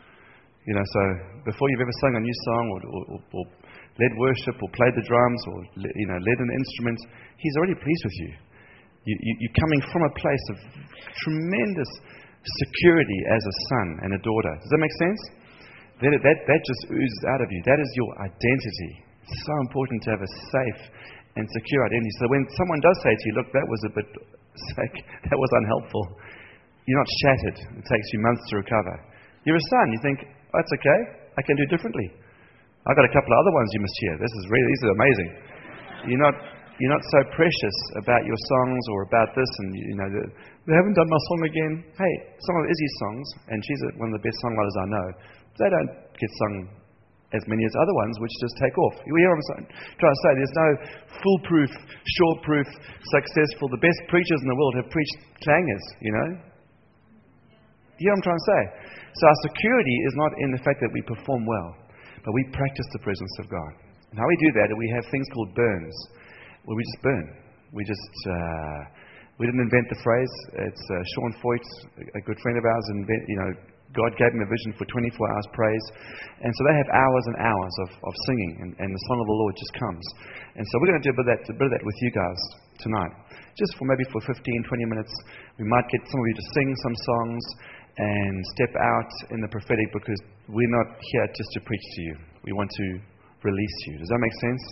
So before you've ever sung a new song or led worship or played the drums or led an instrument, He's already pleased with you. You're coming from a place of tremendous security as a son and a daughter. Does that make sense? That just oozes out of you. That is your identity. It's so important to have a safe and secure identity. So when someone does say to you, "Look, that was a bit that was unhelpful," you're not shattered. It takes you months to recover. You're a son. You think, "Oh, that's okay. I can do it differently. I've got a couple of other ones you must hear. These are amazing." You're not so precious about your songs or about this, and they haven't done my song again. Hey, some of Izzy's songs, and she's one of the best songwriters I know, they don't get sung as many as other ones, which just take off. You hear what I'm trying to say? There's no foolproof, short-proof, successful. The best preachers in the world have preached clangers. You hear what I'm trying to say? So our security is not in the fact that we perform well, but we practice the presence of God. And how we do that, we have things called burns, where we just burn. We didn't invent the phrase. It's Sean Foyt, a good friend of ours, God gave him a vision for 24 hours praise. And so they have hours and hours of singing, and the song of the Lord just comes. And so we're going to do a bit of that with you guys tonight. Just for 15, 20 minutes. We might get some of you to sing some songs and step out in the prophetic, because we're not here just to preach to you. We want to release you. Does that make sense?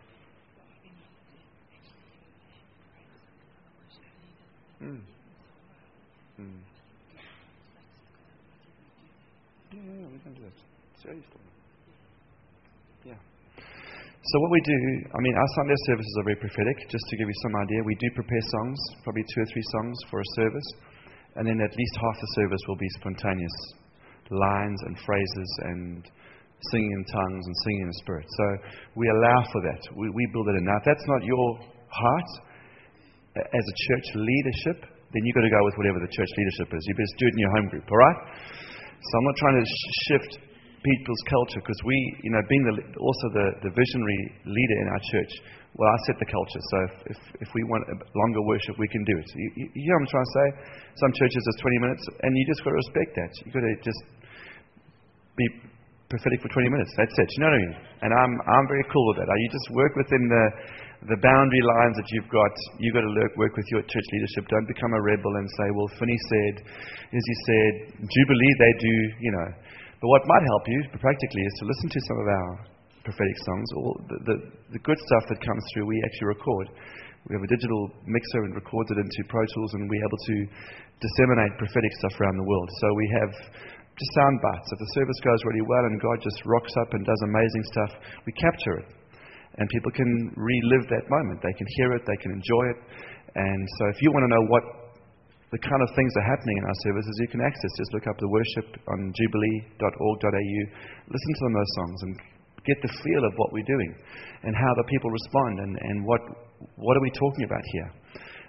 Yeah, we can do that. Yeah. So what we do, our Sunday services are very prophetic. Just to give you some idea, we do prepare songs, probably 2 or 3 songs for a service, and then at least half the service will be spontaneous lines and phrases and singing in tongues and singing in the Spirit. So we allow for that. We build it in. Now, if that's not your heart as a church leadership, then you've got to go with whatever the church leadership is. You best do it in your home group, all right? So I'm not trying to shift people's culture, because we, being also the visionary leader in our church, well, I set the culture. So if we want longer worship, we can do it. You know what I'm trying to say? Some churches is 20 minutes, and you just got to respect that. You've got to just be prophetic for 20 minutes. That's it. You know what I mean? And I'm very cool with that. You just work within the boundary lines that you've got. You've got to work with your church leadership. Don't become a rebel and say, "Well, Finney said, Izzy said, Jubilee, they do," But what might help you practically is to listen to some of our prophetic songs. All the good stuff that comes through, we actually record. We have a digital mixer and records it into Pro Tools, and we're able to disseminate prophetic stuff around the world. So we have just sound bites. If the service goes really well and God just rocks up and does amazing stuff, we capture it. And people can relive that moment. They can hear it, they can enjoy it. And so if you want to know what the kind of things are happening in our services, you can access. Just look up the worship on jubilee.org.au. Listen to those songs and get the feel of what we're doing and how the people respond and what are we talking about here.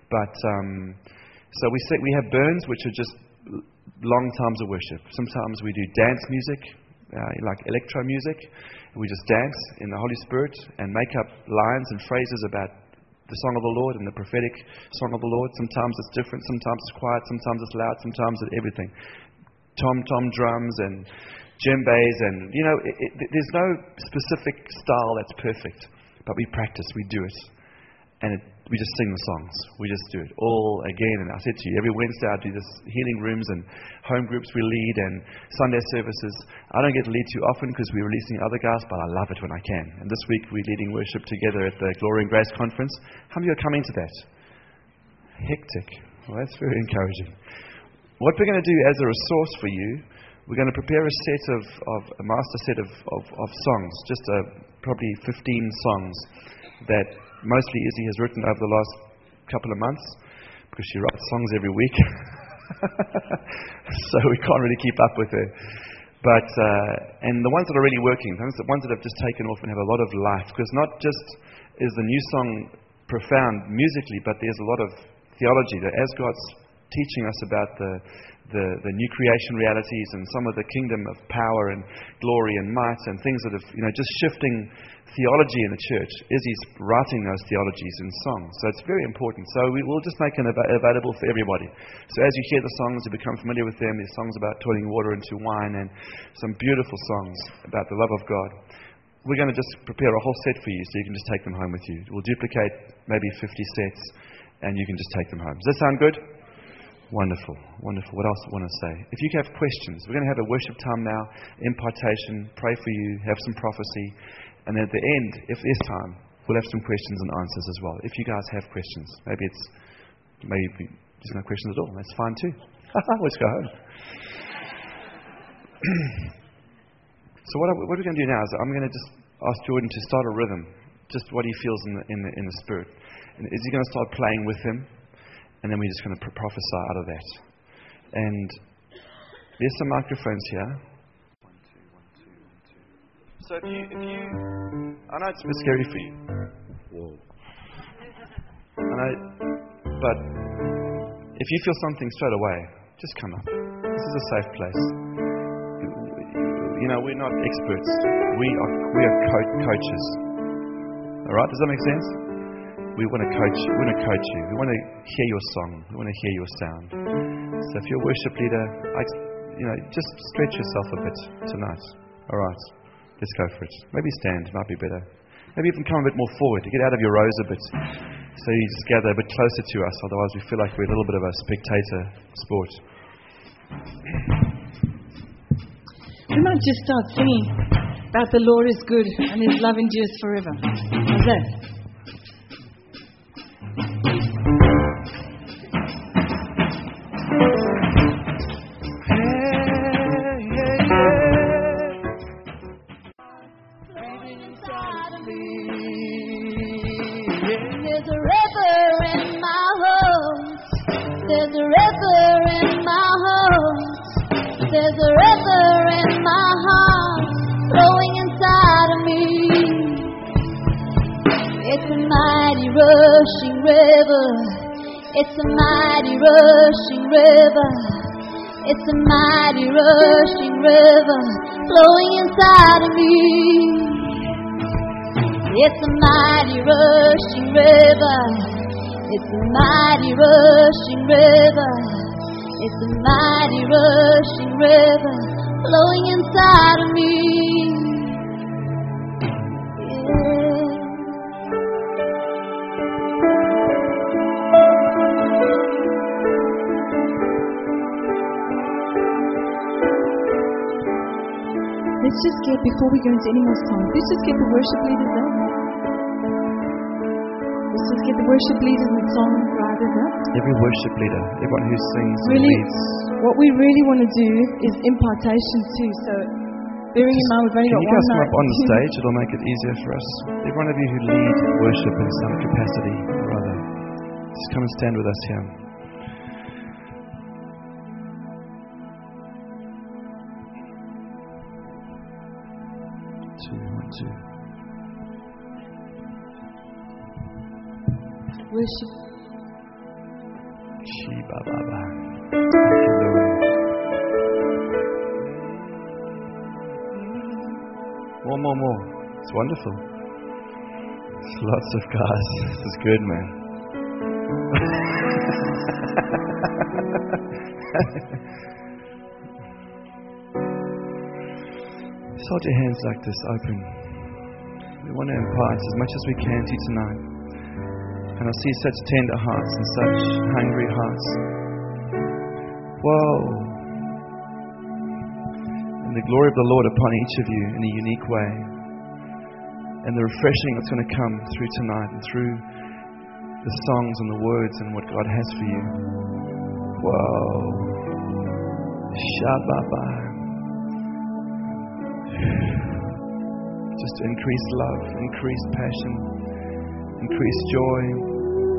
But so we have burns, which are just long times of worship. Sometimes we do dance music, like electro music. We just dance in the Holy Spirit and make up lines and phrases about the song of the Lord and the prophetic song of the Lord. Sometimes it's different, sometimes it's quiet, sometimes it's loud, sometimes it's everything. Tom drums and djembes, and there's no specific style that's perfect, but we practice, we do it, and we just sing the songs. We just do it all again. And I said to you, every Wednesday I do this healing rooms and home groups we lead and Sunday services. I don't get to lead too often because we're releasing other guys, but I love it when I can. And this week we're leading worship together at the Glory and Grace Conference. How many are coming to that? Hectic. Well, that's very encouraging. What we're going to do as a resource for you, we're going to prepare a master set of songs, just probably 15 songs that mostly Izzy has written over the last couple of months, because she writes songs every week. So we can't really keep up with her. But and the ones that are really working, the ones that have just taken off and have a lot of life, because not just is the new song profound musically, but there's a lot of theology that as God's teaching us about the new creation realities and some of the kingdom of power and glory and might and things that have, just shifting theology in the church. Izzy's writing those theologies in songs. So it's very important. So we'll just make it available for everybody. So as you hear the songs, you become familiar with them. There's songs about turning water into wine and some beautiful songs about the love of God. We're going to just prepare a whole set for you so you can just take them home with you. We'll duplicate maybe 50 sets and you can just take them home. Does that sound good? Wonderful, wonderful. What else I want to say? If you have questions, we're going to have a worship time now, impartation, pray for you, have some prophecy, and then at the end, if there's time, we'll have some questions and answers as well. If you guys have questions, maybe there's no questions at all. That's fine too. Let's go home. So what we're going to do now is I'm going to just ask Jordan to start a rhythm, just what he feels in the spirit. And is he going to start playing with him? And then we're just going to prophesy out of that. And there's some microphones here. 1, 2, 1, 2, 1, 2. So if you, I know it's a bit scary for you. Whoa. I know, but if you feel something straight away, just come up. This is a safe place. We're not experts. We are coaches. All right? Does that make sense? We want to coach you. We want to coach you. We want to hear your song. We want to hear your sound. So if you're a worship leader, just stretch yourself a bit tonight. All right, let's go for it. Maybe stand, might be better. Maybe even come a bit more forward to get out of your rows a bit, so you just gather a bit closer to us. Otherwise, we feel like we're a little bit of a spectator sport. We might just start singing about the Lord is good and His love endures forever. How's that? Rushing river, it's a mighty rushing river. It's a mighty rushing river flowing inside of me. It's a mighty rushing river. It's a mighty rushing river. It's a mighty rushing river flowing inside of me. Let's just get, before we go into any more songs, let's just get the worship leaders up. Let's just get the worship leaders and songwriters up. Every worship leader, everyone who sings and really, leads. What we really want to do is impartation too. So, bearing in mind we've only got one night. Can you guys come up on the stage? It'll make it easier for us. Every one of you who lead worship in some capacity or other, just come and stand with us here. 2, 1, 2. Worship. Shiba Baba. Thank you, Lord. More. It's wonderful. It's lots of guys. This is good, man. Just hold your hands like this, open. We want to impart as much as we can to you tonight. And I see such tender hearts and such hungry hearts. Whoa. And the glory of the Lord upon each of you in a unique way. And the refreshing that's going to come through tonight and through the songs and the words and what God has for you. Whoa. Shababa. Just increased love, increased passion, increased joy.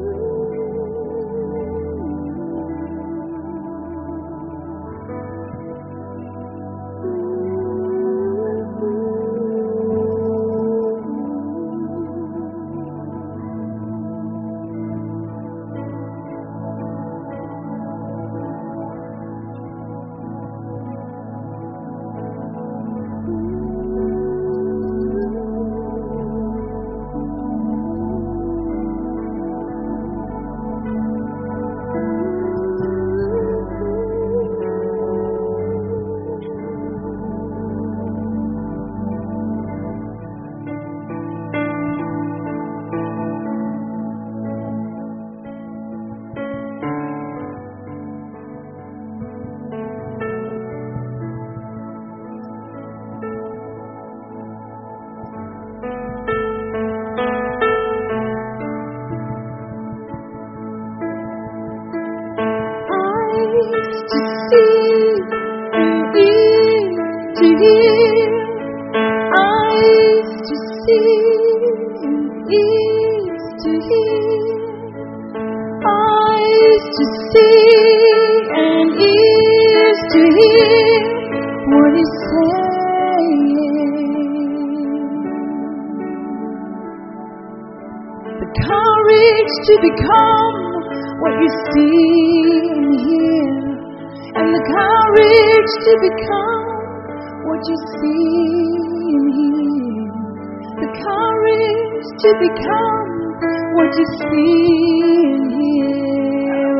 To become what you see and hear, and the courage to become what you see and hear, the courage to become what you see and hear.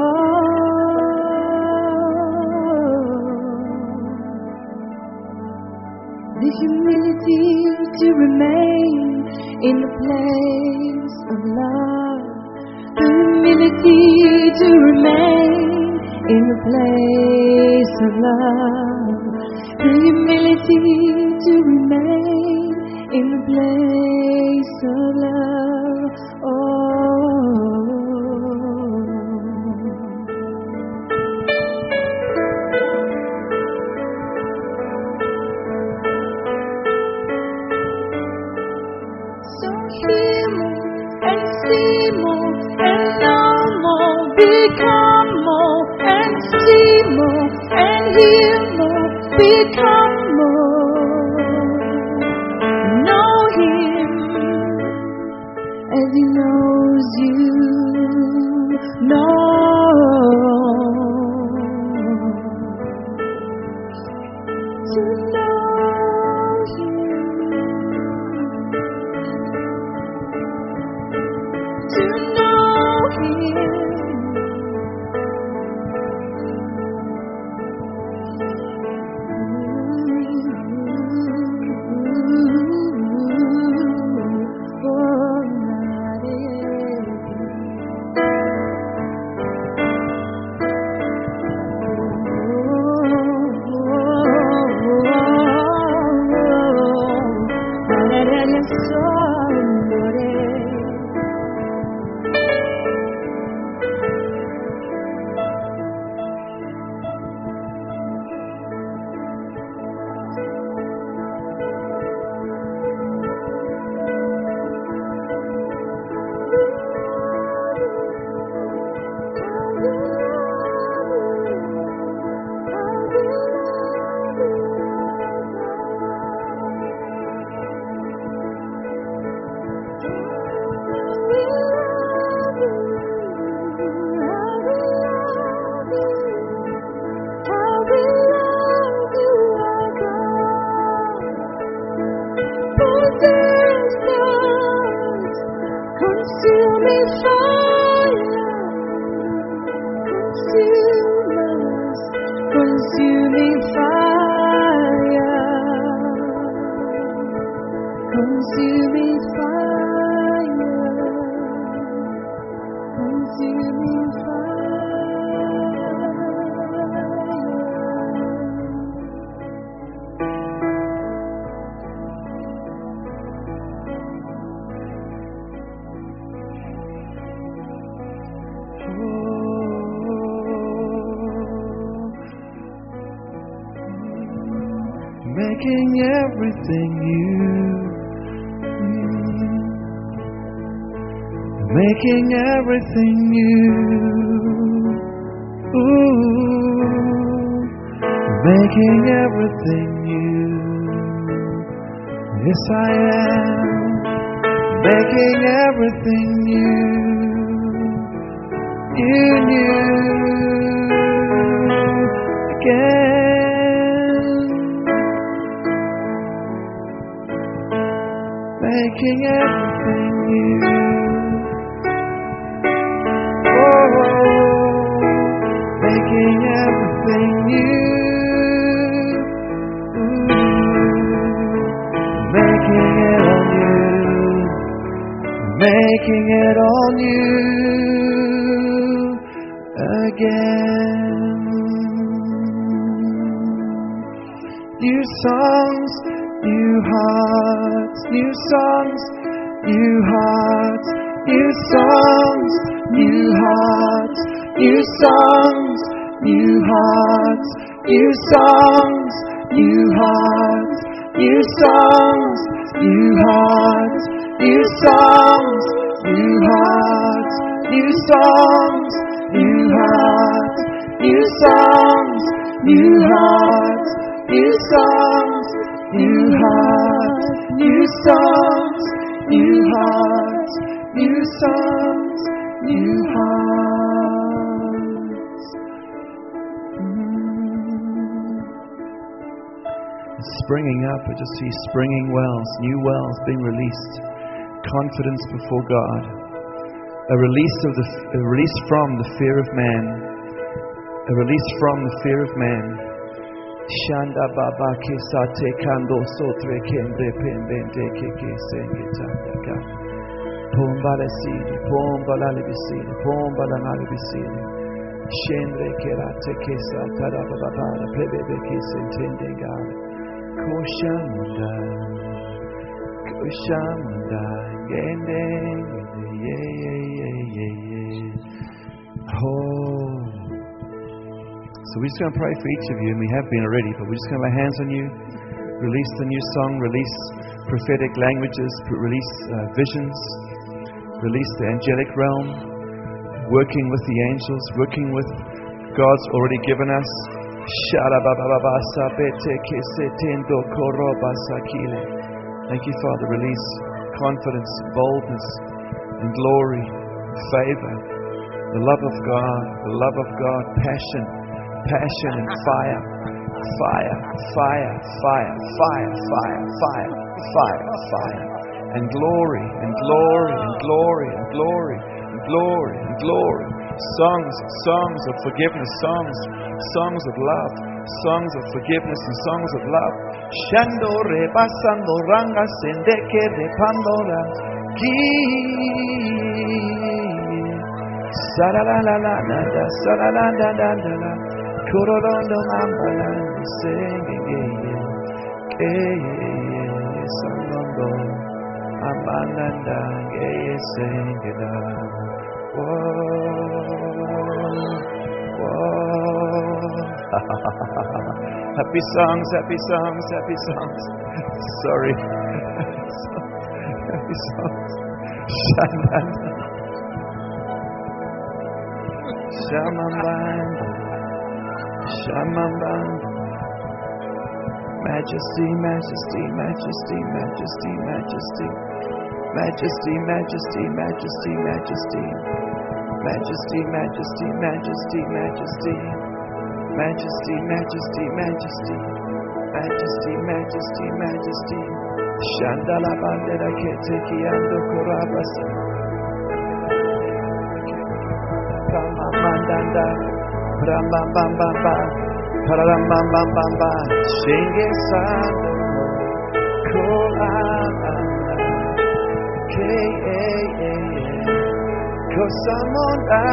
The humility to remain in the place of love. The humility to remain in the place of love. The humility to remain in the place of love. So hear more and see more and know more, become more and see more and hear more, become more. Know Him as He knows you. To know Him. To know Him. making everything new. Making everything new. Ooh, making everything new. Yes, I am making everything new. You new again. Making everything new. Making everything new. Making it all new. Making it all new again. New songs, new hearts, new songs, new hearts, new songs, new hearts, new songs, new hearts, new songs, new hearts, new songs, new hearts, new songs, new hearts, new songs, new hearts, new songs, new hearts, new songs, new hearts, new songs, new hearts, new songs, new hearts. Springing up, I just see springing wells, new wells being released. Confidence before God. A release from the fear of man. A release from the fear of man. Shanda baba kesate kando sotre kembre pembente keke sengetaka. Pombala sini, pombala libisini, pombala malibisini. Shendre kerate kesa tarababa plebebe kesentende God. Koshamunda, koshamunda, gende, yeah. Oh. So we're just going to pray for each of you, and we have been already, but we're just going to lay hands on you, release the new song, release prophetic languages, release visions, release the angelic realm, working with the angels, working with God's already given us. Thank you, Father. Release confidence, boldness, and glory, favor, the love of God, passion and fire, and glory, songs of forgiveness, songs of love, songs of forgiveness and songs of love. Shando rebasando ranga sendeke de pandora ki saralalalanda saralalalanda kororondo mambala singing sangondo ambananda singing. Happy songs. Sorry. Happy songs. Shamambanda. Majesty. Shandala bandera keteki ando korabasa. Kama mandanda, bramba bamba bamba, paramba bamba bamba, shenge sando, kolanda, kosamonda.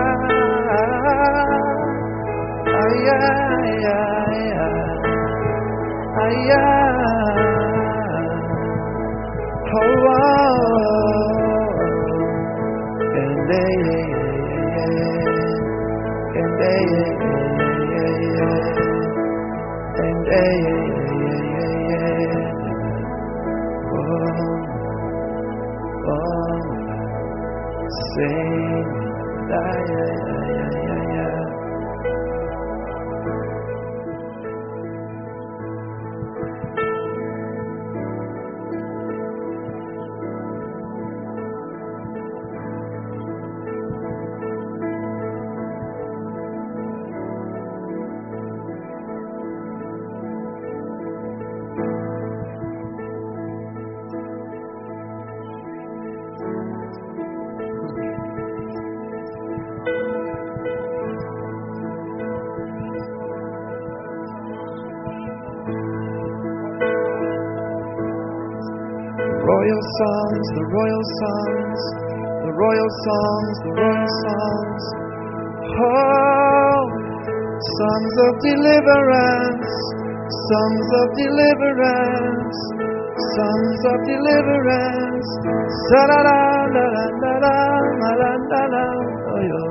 Royal songs, the royal songs, the royal songs, the royal songs. Oh, songs of deliverance, songs of deliverance, songs of deliverance. Sa la la la la la la la la la la. Oh yo,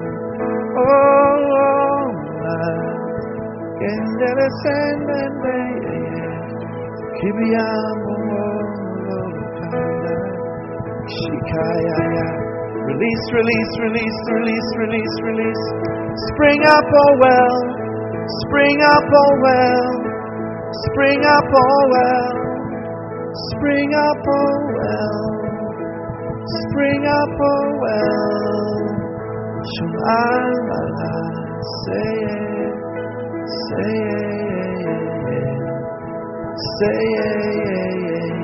oh man, kendele sendende, kibiyambo. Release, release, release, release, release, release. Spring up, oh well. Spring up, oh well. Spring up, oh well. Spring up, oh well. Spring up, oh well. Shum'alala, say it, say it, say it.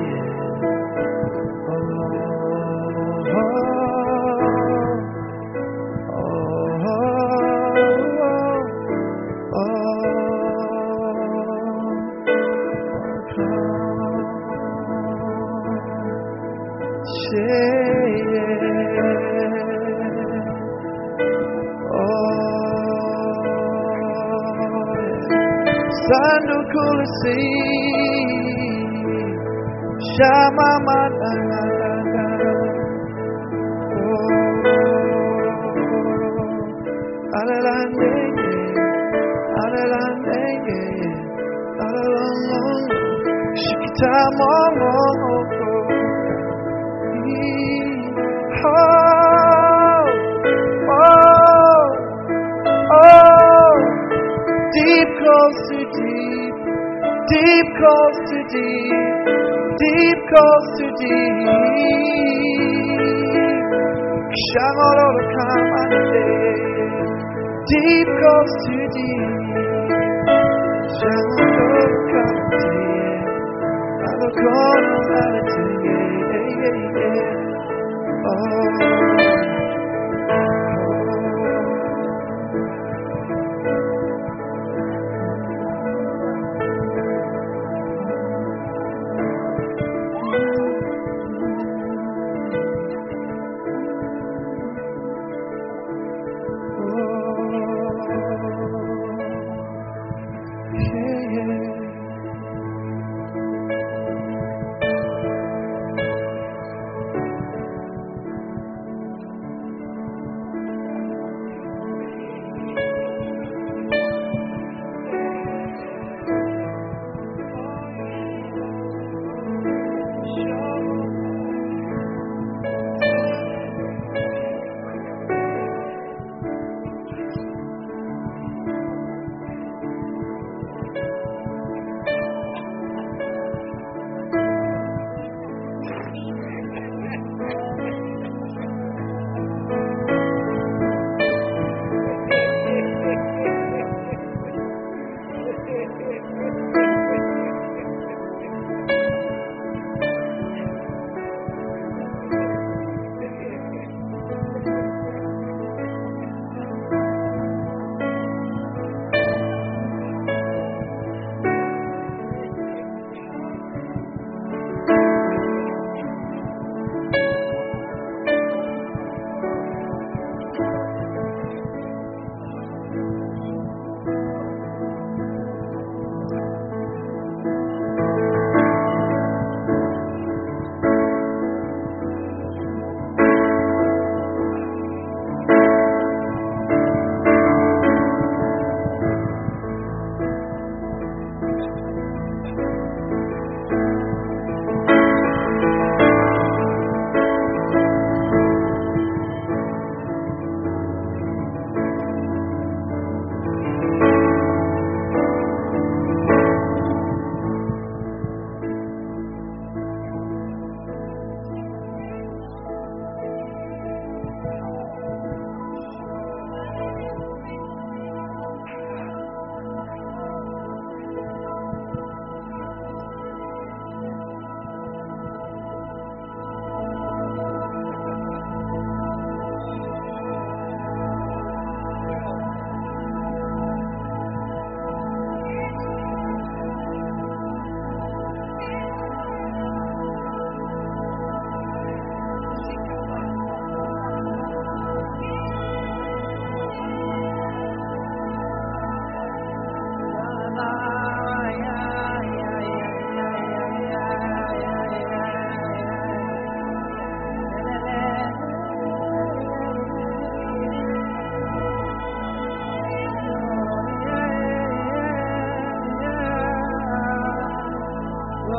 Sandu Kulasi Shama Madana Adelante, adelante, adelante, Shikita Momo. Deep calls to deep, deep calls to deep, deep calls to deep. Shamoro Kamande, deep calls to deep. Shamoro Kamande, Alokono Malate, oh.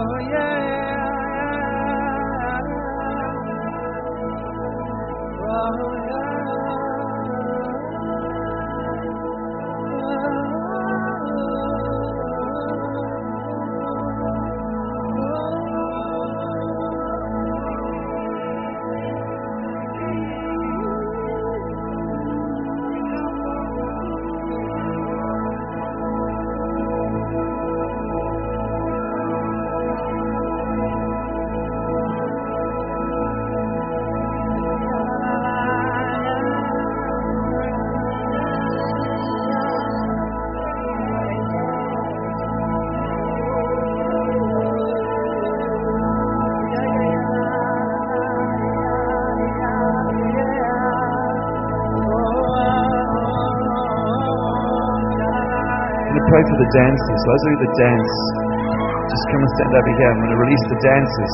Pray for the dancers. Those of you that dance, just come and stand over here. I'm going to release the dancers.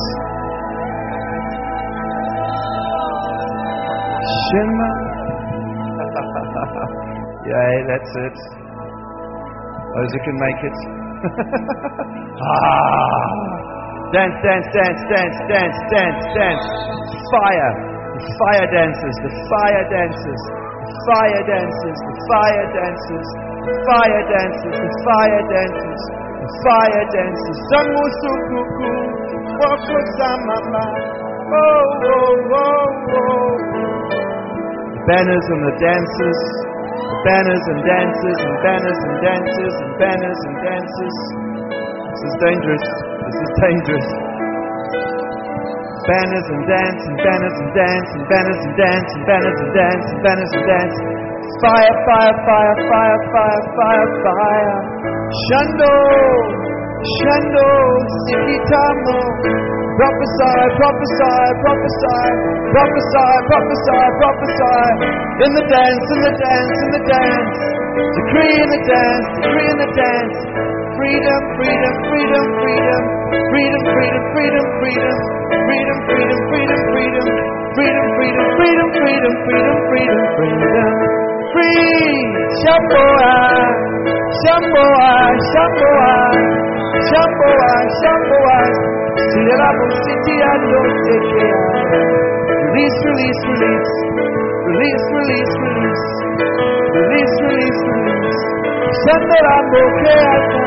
Shema. Yay, that's it. Those who can make it. Dance, dance, dance, dance, dance, dance, dance. Fire. The fire dancers. The fire dancers. The fire dancers. The fire dancers. Fire dancers, the fire dancers, the fire dancers. Samusukuku, Woko Samama. Oh, oh, oh, oh. Banners and the dancers, the banners and dancers, and banners and dancers, and banners and dancers. This is dangerous. This is dangerous. Banners and dance, and banners and dance, and banners and dance, and banners and dance, and banners and dance. Fire, fire, fire, fire, fire, fire, fire. Shando, Shando, Sikitamo. Prophesy, prophesy, prophesy, prophesy, prophesy, prophesy. In the dance, in the dance, in the dance. Decree in the dance, decree in the dance. Freedom, freedom, freedom, freedom. Freedom, freedom, freedom, freedom. Freedom, freedom, freedom, freedom. Freedom, freedom, freedom, freedom, freedom, freedom, freedom. Free, Shamboa, Shamboa, Shamboa, Shamboa, Shamboa. Silabo City and release, release, release, release, release, release, release, release, release. Shandarabo Keata,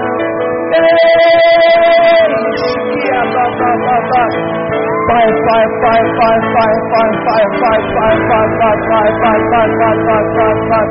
Shikia, Baba, Baba. Fire, fire, fire, fire, fire, fire, fire, fire, fire, fire, fire, fire, fire, fire, fire, fire, fire,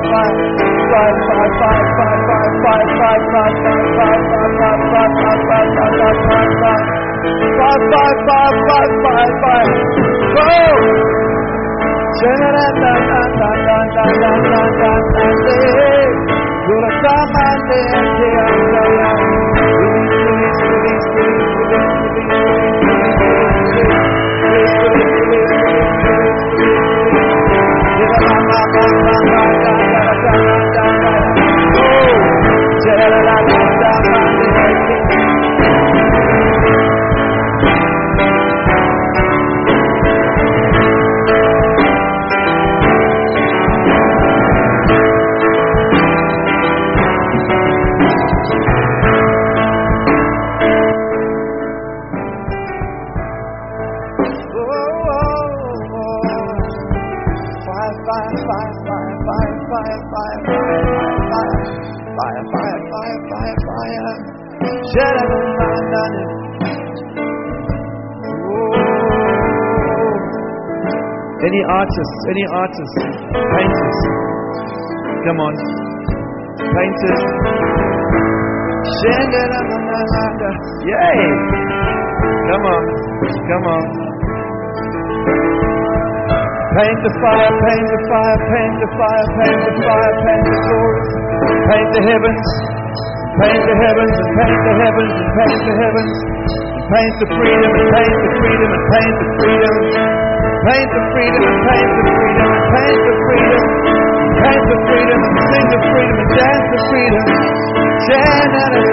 Any artists, painters, come on, painters, yay, come on, come on, paint the fire, paint the fire, paint the fire, paint the fire, paint the glory, paint the heavens, paint the heavens, and paint the heavens, and paint the heavens, and paint the freedom, and paint the freedom, and paint the freedom. Paint the freedom and paint the freedom and paint the freedom. Paint the freedom and sing the freedom and dance the freedom. Paint,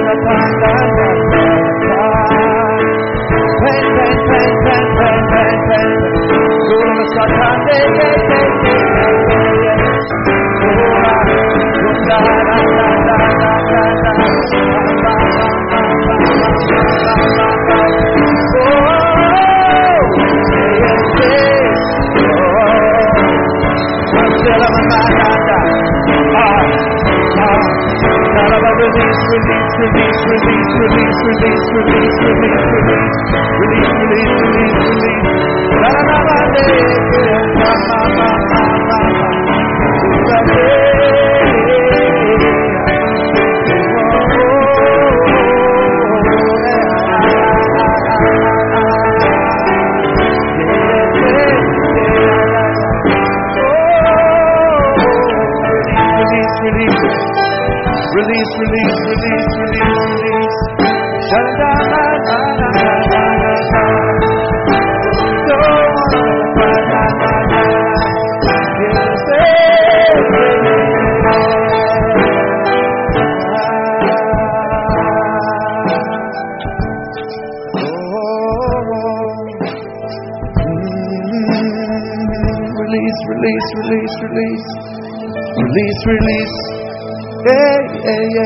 paint, paint, paint, paint, paint, paint. Release. Yeah.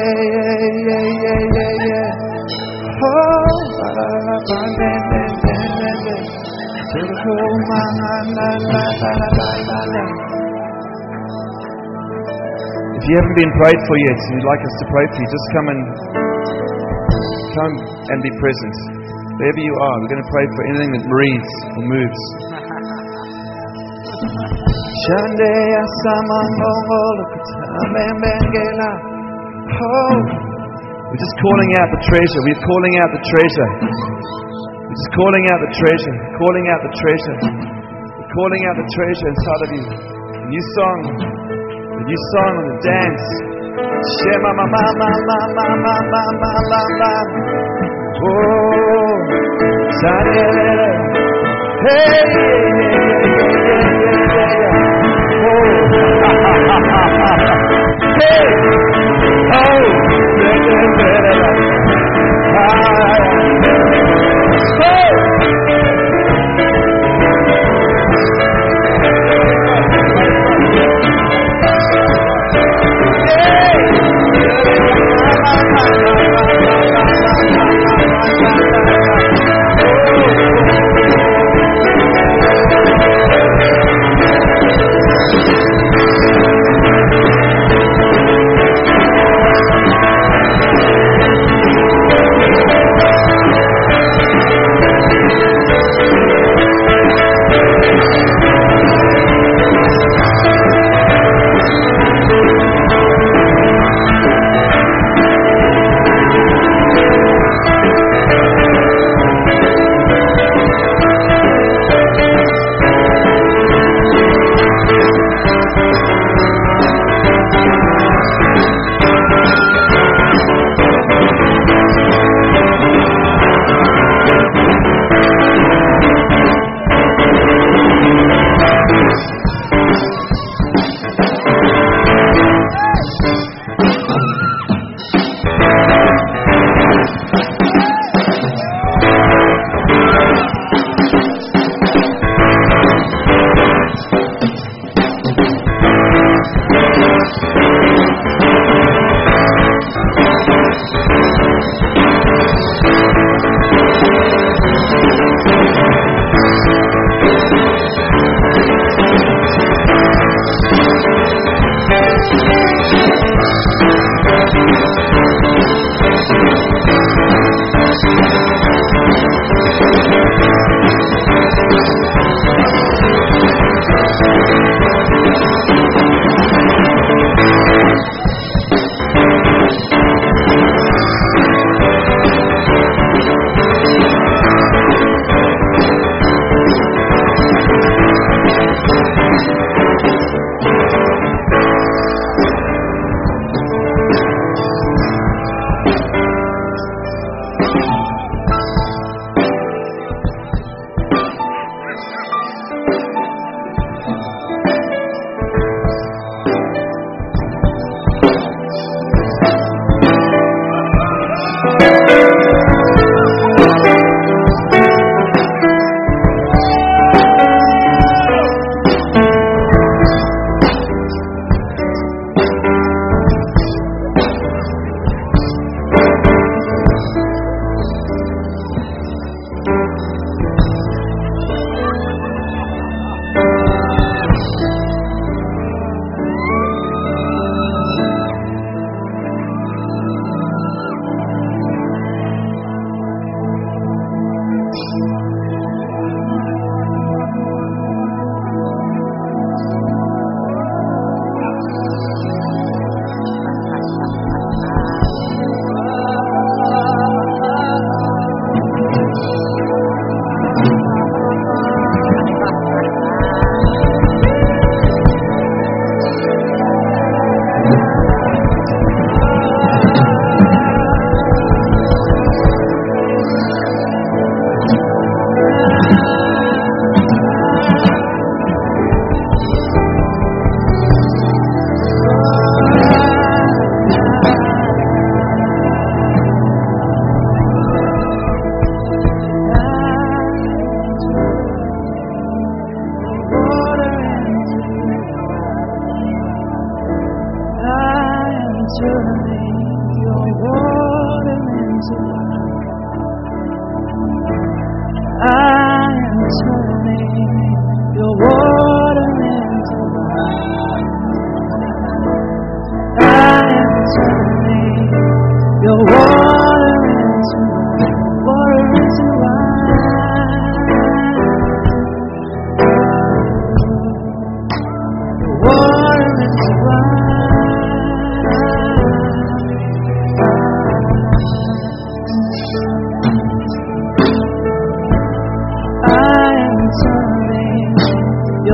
If you haven't been prayed for yet and you'd like us to pray for you, just come and be present. Wherever you are, we're going to pray for anything that breathes or moves. We're just calling out the treasure. We're calling out the treasure. We're just calling out the treasure. Calling out the treasure. We're calling out the treasure inside of you. A new song. A new song and a dance. Shema ma ma ma ma ma ma ma ma ma ma. Oh, Sanele. Hey, hey, oh,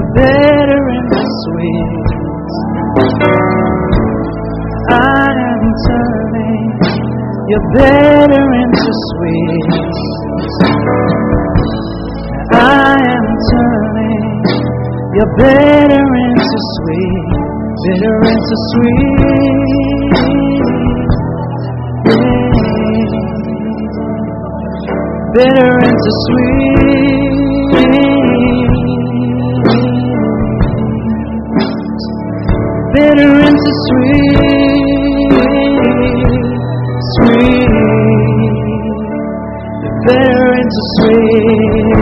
you're bitter and sweet. I am turning your bitter into sweet. I am turning your bitter into sweet, bitter into sweet. Bitter into sweet. Bitter into sweet. Sweet. Bitter into sweet.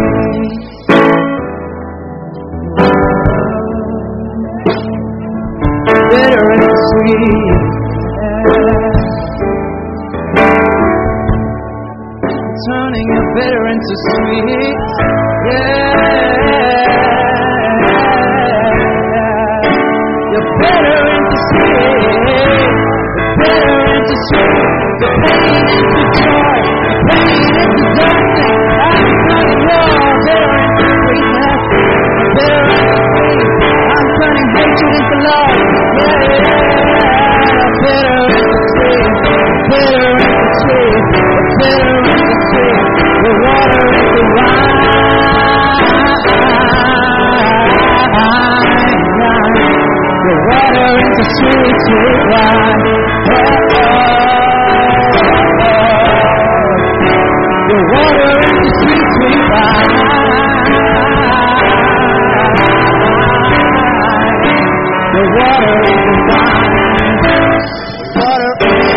Bitter and sweet. Turning your bitter into sweet. You're bitter into sweet. Bitter into sweet. The pain into joy. The pain into dancing. I'm turning your bitter into sweetness. Bitter into sweet. I'm turning hatred into love. Bitter into sweet. Bitter into sweet. Bitter into sweet. The water into wine. The water into sweet, sweet wine. The water into sweet, sweet wine. The water into wine. Water into wine.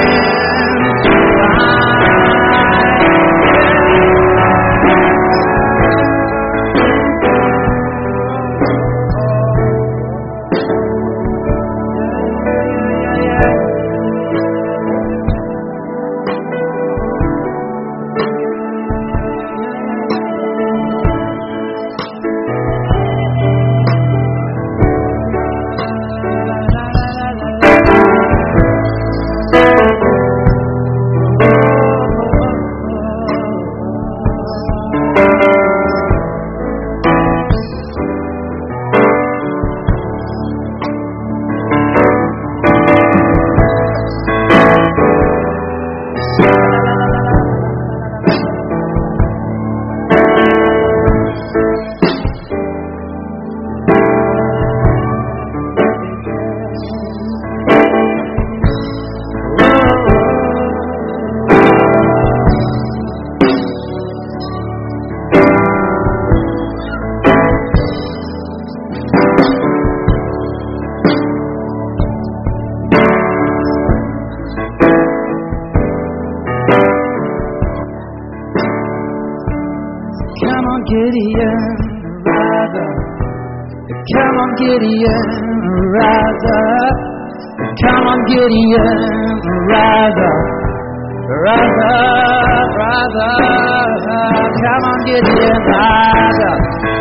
Gideon, rise up. Come on, Gideon, rise up. Come on, Gideon, rise up. Rise up, rise up. Come on, Gideon, rise up.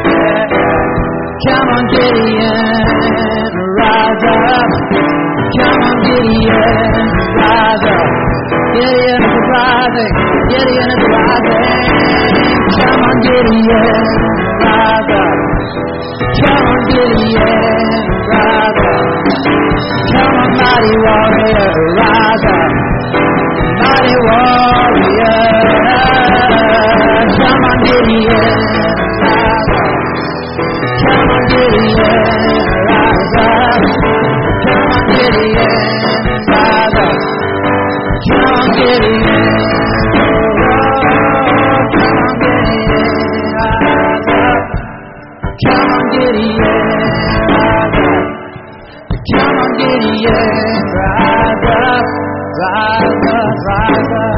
Come on, Gideon, rise up. Come on, Gideon, rise up. Gideon is rising. Gideon is rising. Come on, Gideon, rise up. Come on, Gideon, rise up. Come on, mighty warrior, rise up. Mighty warrior. Come on, Gideon, rise up. Come on, Gideon, rise up. Come on, Gideon, rise up. Come on, Gideon. Come on, Gideon, rise up. Come on, Gideon, rise up, rise up, rise up.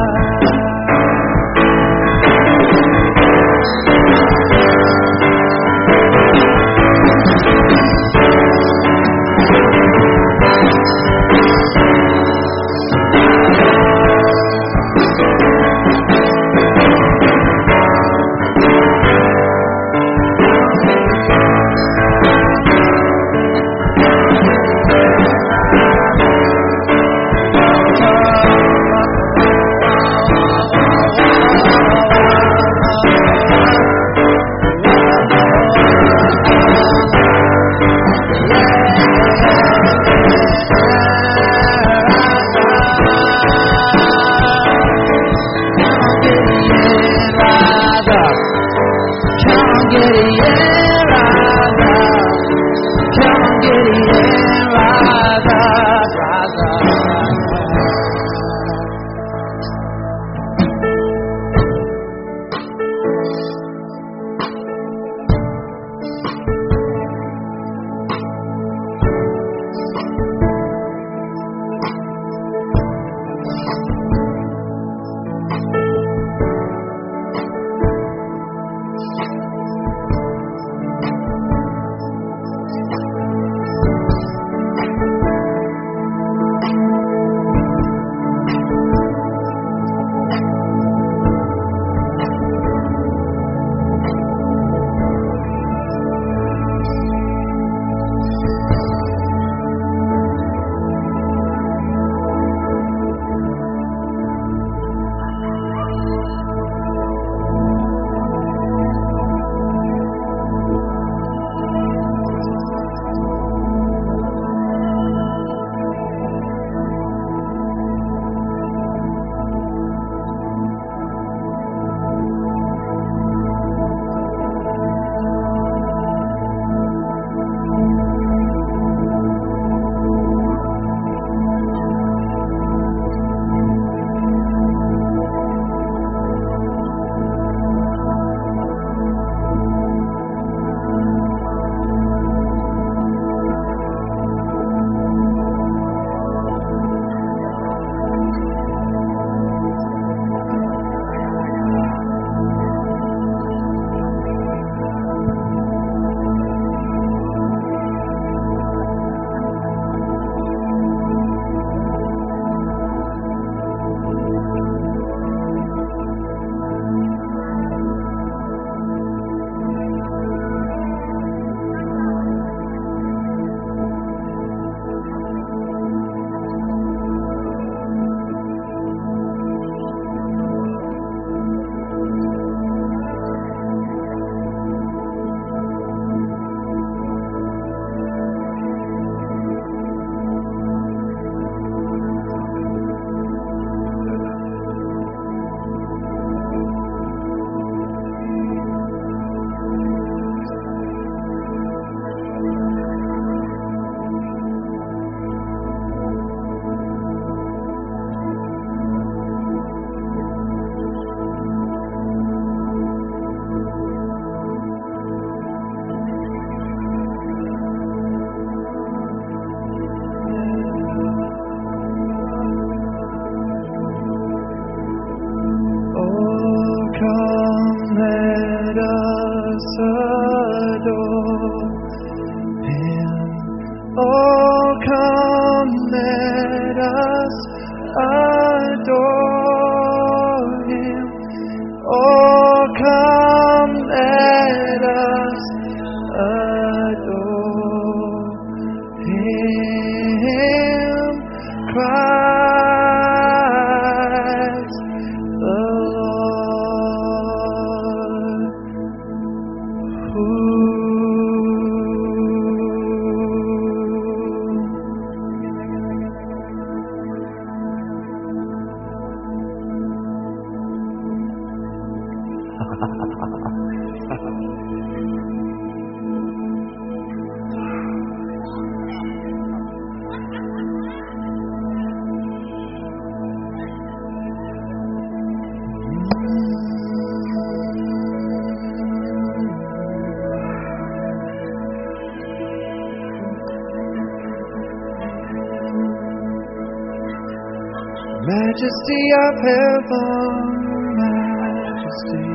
Majesty of heaven, majesty,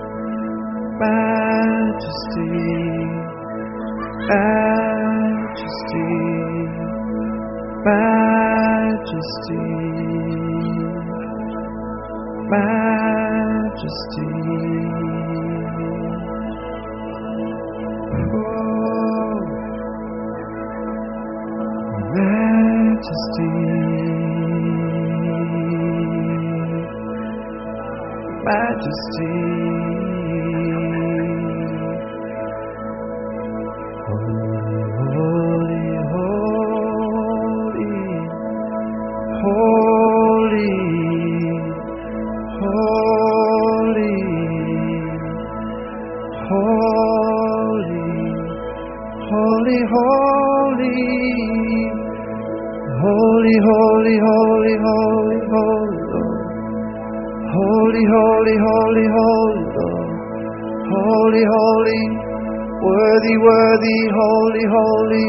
majesty, majesty, majesty, majesty. Majesty, majesty, holy, holy, holy, holy, holy, holy, holy. Holy, holy, holy, holy, holy, Lord. Holy, holy, holy, holy, Lord. Holy, holy, worthy, worthy, holy, holy.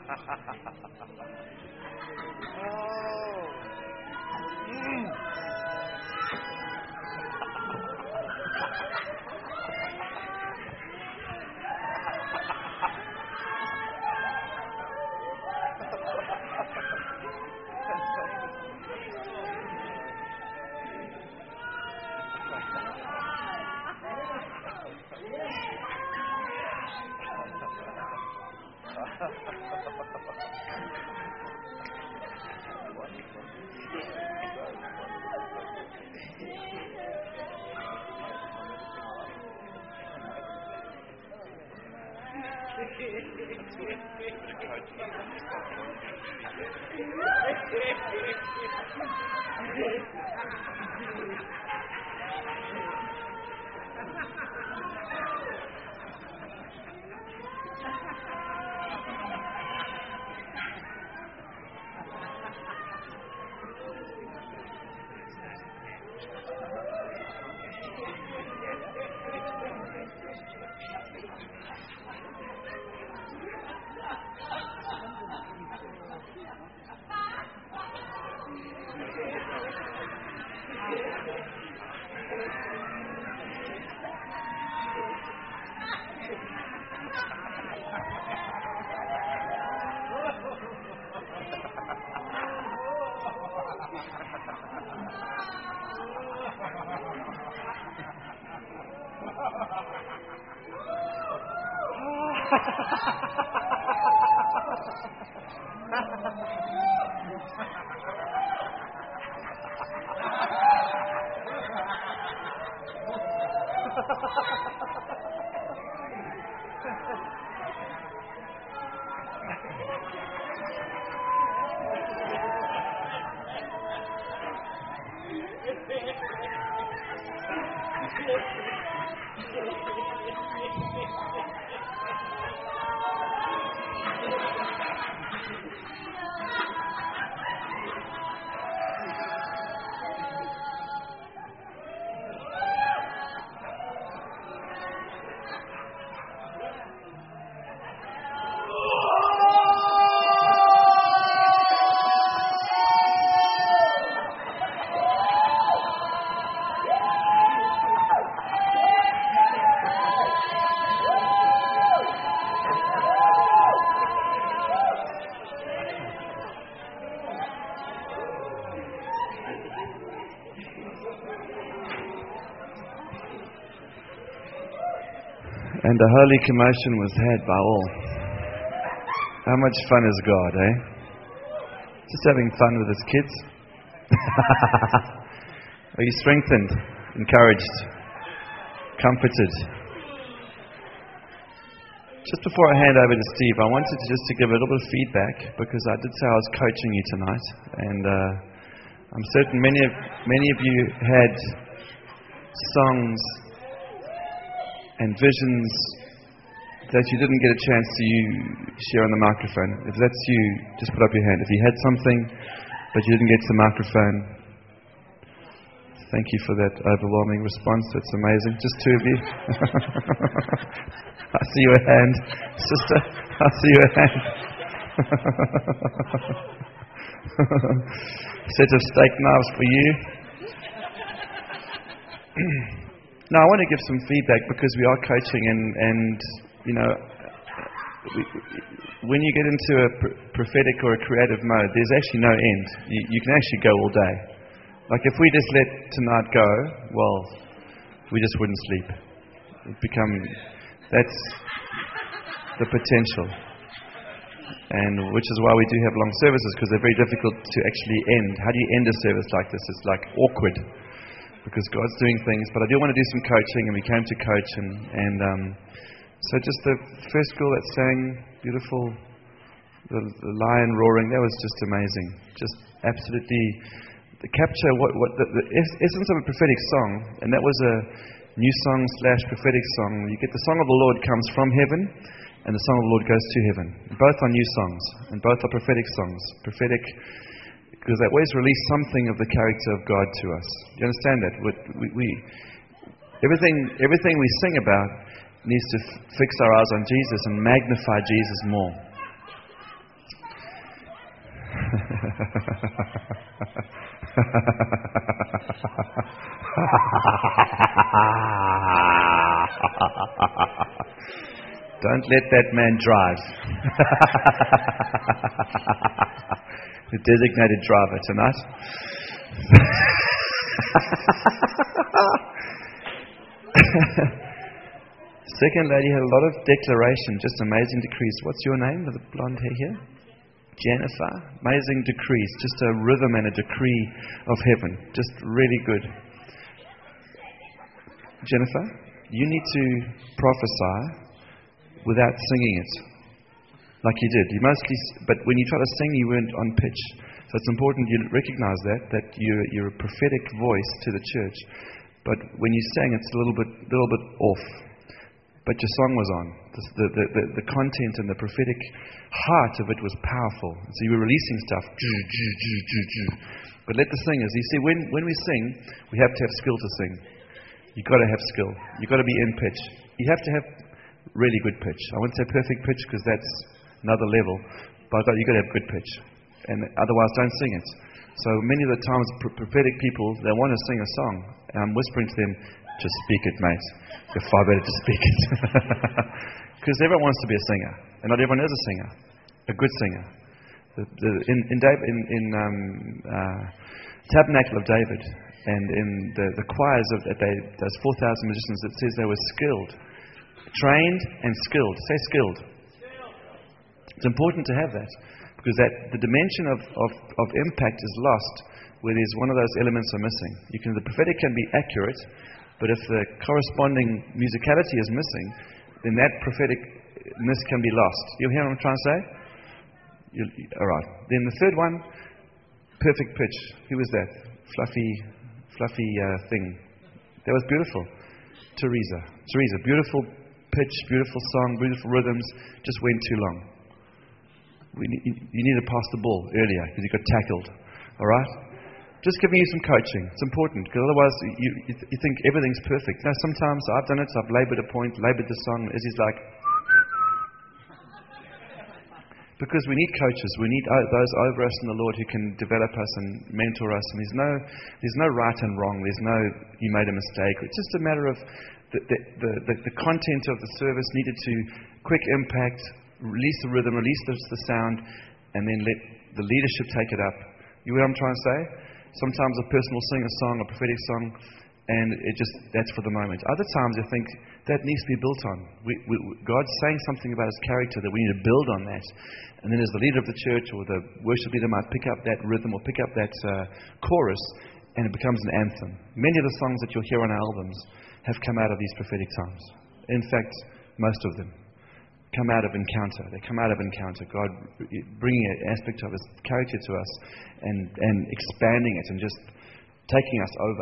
And a holy commotion was had by all. How much fun is God, eh? Just having fun with his kids. Are you strengthened, encouraged, comforted? Just before I hand over to Steve, I wanted to give a little bit of feedback, because I did say I was coaching you tonight, and I'm certain many of you had songs and visions that you didn't get a chance to share on the microphone. If that's you, just put up your hand. If you had something but you didn't get to the microphone, thank you for that overwhelming response. That's amazing. Just two of you. I see your hand. Sister, I see your hand. Set of steak knives for you. Now, I want to give some feedback, because we are coaching, and you know, when you get into a prophetic or a creative mode, there's actually no end. You can actually go all day. Like, if we just let tonight go, well, we just wouldn't sleep. That's the potential. And which is why we do have long services, because they're very difficult to actually end. How do you end a service like this? It's like awkward, because God's doing things. But I do want to do some coaching, and we came to coach, and so just the first girl that sang beautiful, the lion roaring, that was just amazing. Just absolutely capture what the essence of a prophetic song, and that was a new song / prophetic song. You get the song of the Lord comes from heaven, and the song of the Lord goes to heaven. Both are new songs, and both are prophetic songs. Prophetic, because they always release something of the character of God to us. Do you understand that? Everything we sing about needs to fix our eyes on Jesus and magnify Jesus more. Don't let that man drive. The designated driver tonight. Second lady had a lot of declaration, just amazing decrees. What's your name with the blonde hair here? Jennifer. Amazing decrees, just a rhythm and a decree of heaven. Just really good. Jennifer, you need to prophesy without singing it, like you did. You mostly, but when you try to sing, you weren't on pitch. So it's important you recognize that you're a prophetic voice to the church. But when you sang, it's a little bit off. But your song was on. The content and the prophetic heart of it was powerful. And so you were releasing stuff. But let the singers. You see, when we sing, we have to have skill to sing. You've got to have skill. You've got to be in pitch. You have to have really good pitch. I wouldn't say perfect pitch because that's another level. But you've got to have good pitch. And otherwise, don't sing it. So many of the times, prophetic people, they want to sing a song. And I'm whispering to them, just speak it, mate. You're far better to speak it. Because everyone wants to be a singer. And not everyone is a singer. A good singer. In Tabernacle of David, and in the choirs of those 4,000 musicians, it says they were skilled. Trained and skilled. Say skilled. It's important to have that. Because the dimension of impact is lost where there's one of those elements are missing. The prophetic can be accurate, but if the corresponding musicality is missing, then that propheticness can be lost. You hear what I'm trying to say? All right. Then the third one, perfect pitch. Who was that? Fluffy thing. That was beautiful. Teresa, beautiful pitch, beautiful song, beautiful rhythms. Just went too long. You need to pass the ball earlier because you got tackled. All right? Just giving you some coaching. It's important because otherwise you think everything's perfect. Now, sometimes I've done it. So I've laboured a point, laboured the song. Izzy's like, because we need coaches. We need those over us in the Lord who can develop us and mentor us. And there's no right and wrong. There's no you made a mistake. It's just a matter of the content of the service needed to quick impact, release the rhythm, release the sound, and then let the leadership take it up. You know what I'm trying to say? Sometimes a person will sing a song, a prophetic song, and that's for the moment. Other times I think that needs to be built on. God's saying something about His character that we need to build on that. And then as the leader of the church or the worship leader might pick up that rhythm or pick up that chorus, and it becomes an anthem. Many of the songs that you'll hear on our albums have come out of these prophetic times. In fact, most of them come out of encounter. They come out of encounter. God bringing an aspect of His character to us and expanding it and just taking us over,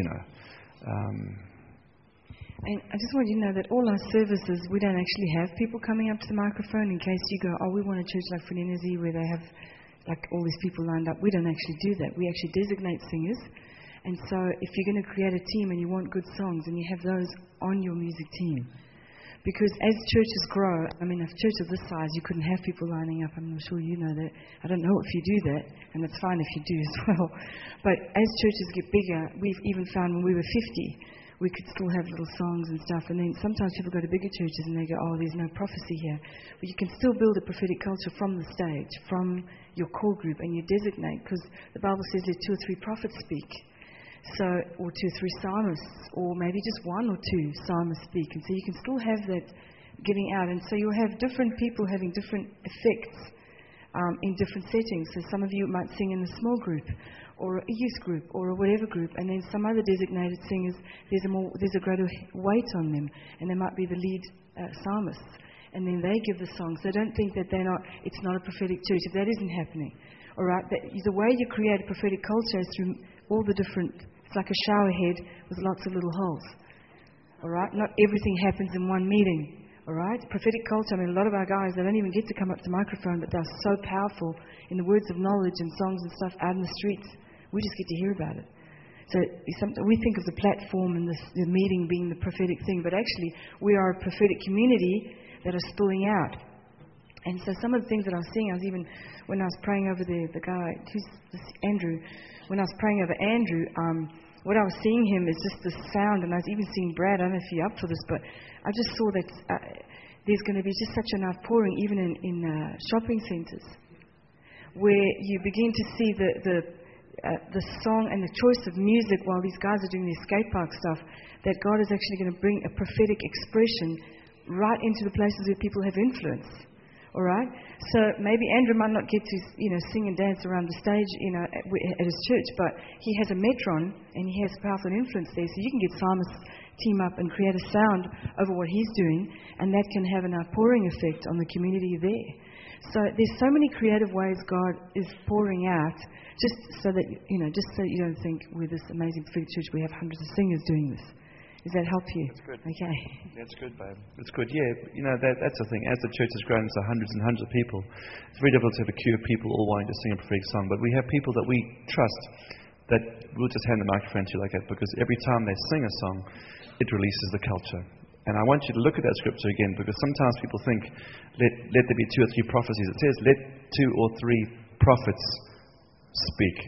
And I just want you to know that all our services, we don't actually have people coming up to the microphone in case you go, we want a church like Fininizi where they have like all these people lined up. We don't actually do that. We actually designate singers. And so if you're going to create a team and you want good songs, and you have those on your music team. Because as churches grow, a church of this size, you couldn't have people lining up. I'm not sure you know that. I don't know if you do that, and it's fine if you do as well. But as churches get bigger, we've even found when we were 50, we could still have little songs and stuff. And then sometimes people go to bigger churches and they go, there's no prophecy here. But you can still build a prophetic culture from the stage, from your core group, and you designate. Because the Bible says let 2 or 3 prophets speak. Or 2 or 3 psalmists, or maybe just 1 or 2 psalmists speak. And so you can still have that giving out. And so you'll have different people having different effects in different settings. So some of you might sing in a small group, or a youth group, or a whatever group. And then some other designated singers, there's a greater weight on them. And they might be the lead psalmists. And then they give the songs. So don't think that it's not a prophetic church. If that isn't happening. All right? The way you create a prophetic culture is through all the different. It's like a shower head with lots of little holes. All right? Not everything happens in one meeting. All right? Prophetic culture, a lot of our guys, they don't even get to come up to the microphone, but they're so powerful in the words of knowledge and songs and stuff out in the streets. We just get to hear about it. So we think of the platform and the meeting being the prophetic thing, but actually we are a prophetic community that are spilling out. And so some of the things that I was seeing, when I was praying over the guy, who's this Andrew, when I was praying over Andrew, what I was seeing him is just the sound, and I was even seeing Brad. I don't know if you're up for this, but I just saw that there's going to be just such an outpouring even in shopping centres, where you begin to see the song and the choice of music while these guys are doing the skate park stuff, that God is actually going to bring a prophetic expression right into the places where people have influence. All right? So maybe Andrew might not get to, sing and dance around the stage, at his church, but he has a metron and he has powerful influence there. So you can get psalmists team up and create a sound over what he's doing, and that can have an outpouring effect on the community there. So there's so many creative ways God is pouring out, just so that you don't think we're this amazing prophetic church. We have hundreds of singers doing this. Does that help you? That's good. Okay. That's good, babe. That's good. Yeah, that's the thing. As the church has grown into hundreds and hundreds of people, it's very difficult to have a queue of people all wanting to sing a prophetic song. But we have people that we trust that we'll just hand the microphone to like that, because every time they sing a song, it releases the culture. And I want you to look at that scripture again, because sometimes people think, let there be 2 or 3 prophecies. It says, let 2 or 3 prophets speak.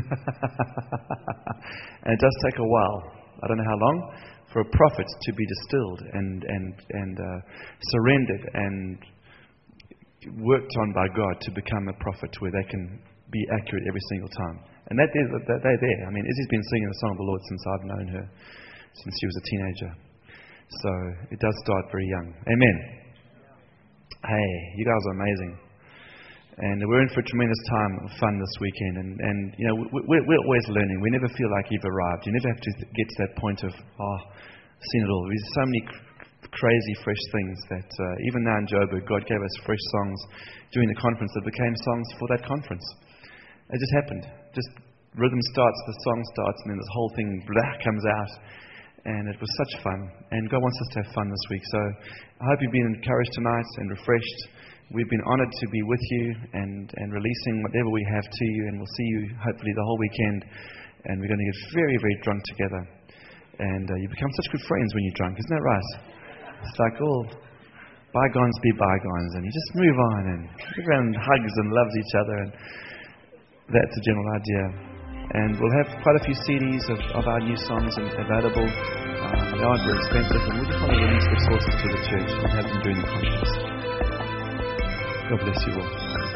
And it does take a while. I don't know how long, for a prophet to be distilled and surrendered and worked on by God to become a prophet where they can be accurate every single time. And they're there. I mean, Izzy's been singing the song of the Lord since I've known her, since she was a teenager. So it does start very young. Amen. Hey, you guys are amazing. And we're in for a tremendous time of fun this weekend. And we're always learning. We never feel like you've arrived. You never have to get to that point of, seen it all. There's so many crazy, fresh things that even now in Joburg, God gave us fresh songs during the conference that became songs for that conference. It just happened. Just rhythm starts, the song starts, and then this whole thing comes out. And it was such fun. And God wants us to have fun this week. So I hope you've been encouraged tonight and refreshed. We've been honored to be with you and releasing whatever we have to you. And we'll see you hopefully the whole weekend. And we're going to get very, very drunk together. And you become such good friends when you're drunk. Isn't that right? It's like all bygones be bygones. And you just move on. And everyone hugs and loves each other. And that's the general idea. And we'll have quite a few CDs of our new songs available. They aren't very expensive, and we just want to release resources to the church and have them during the conference. God bless you all.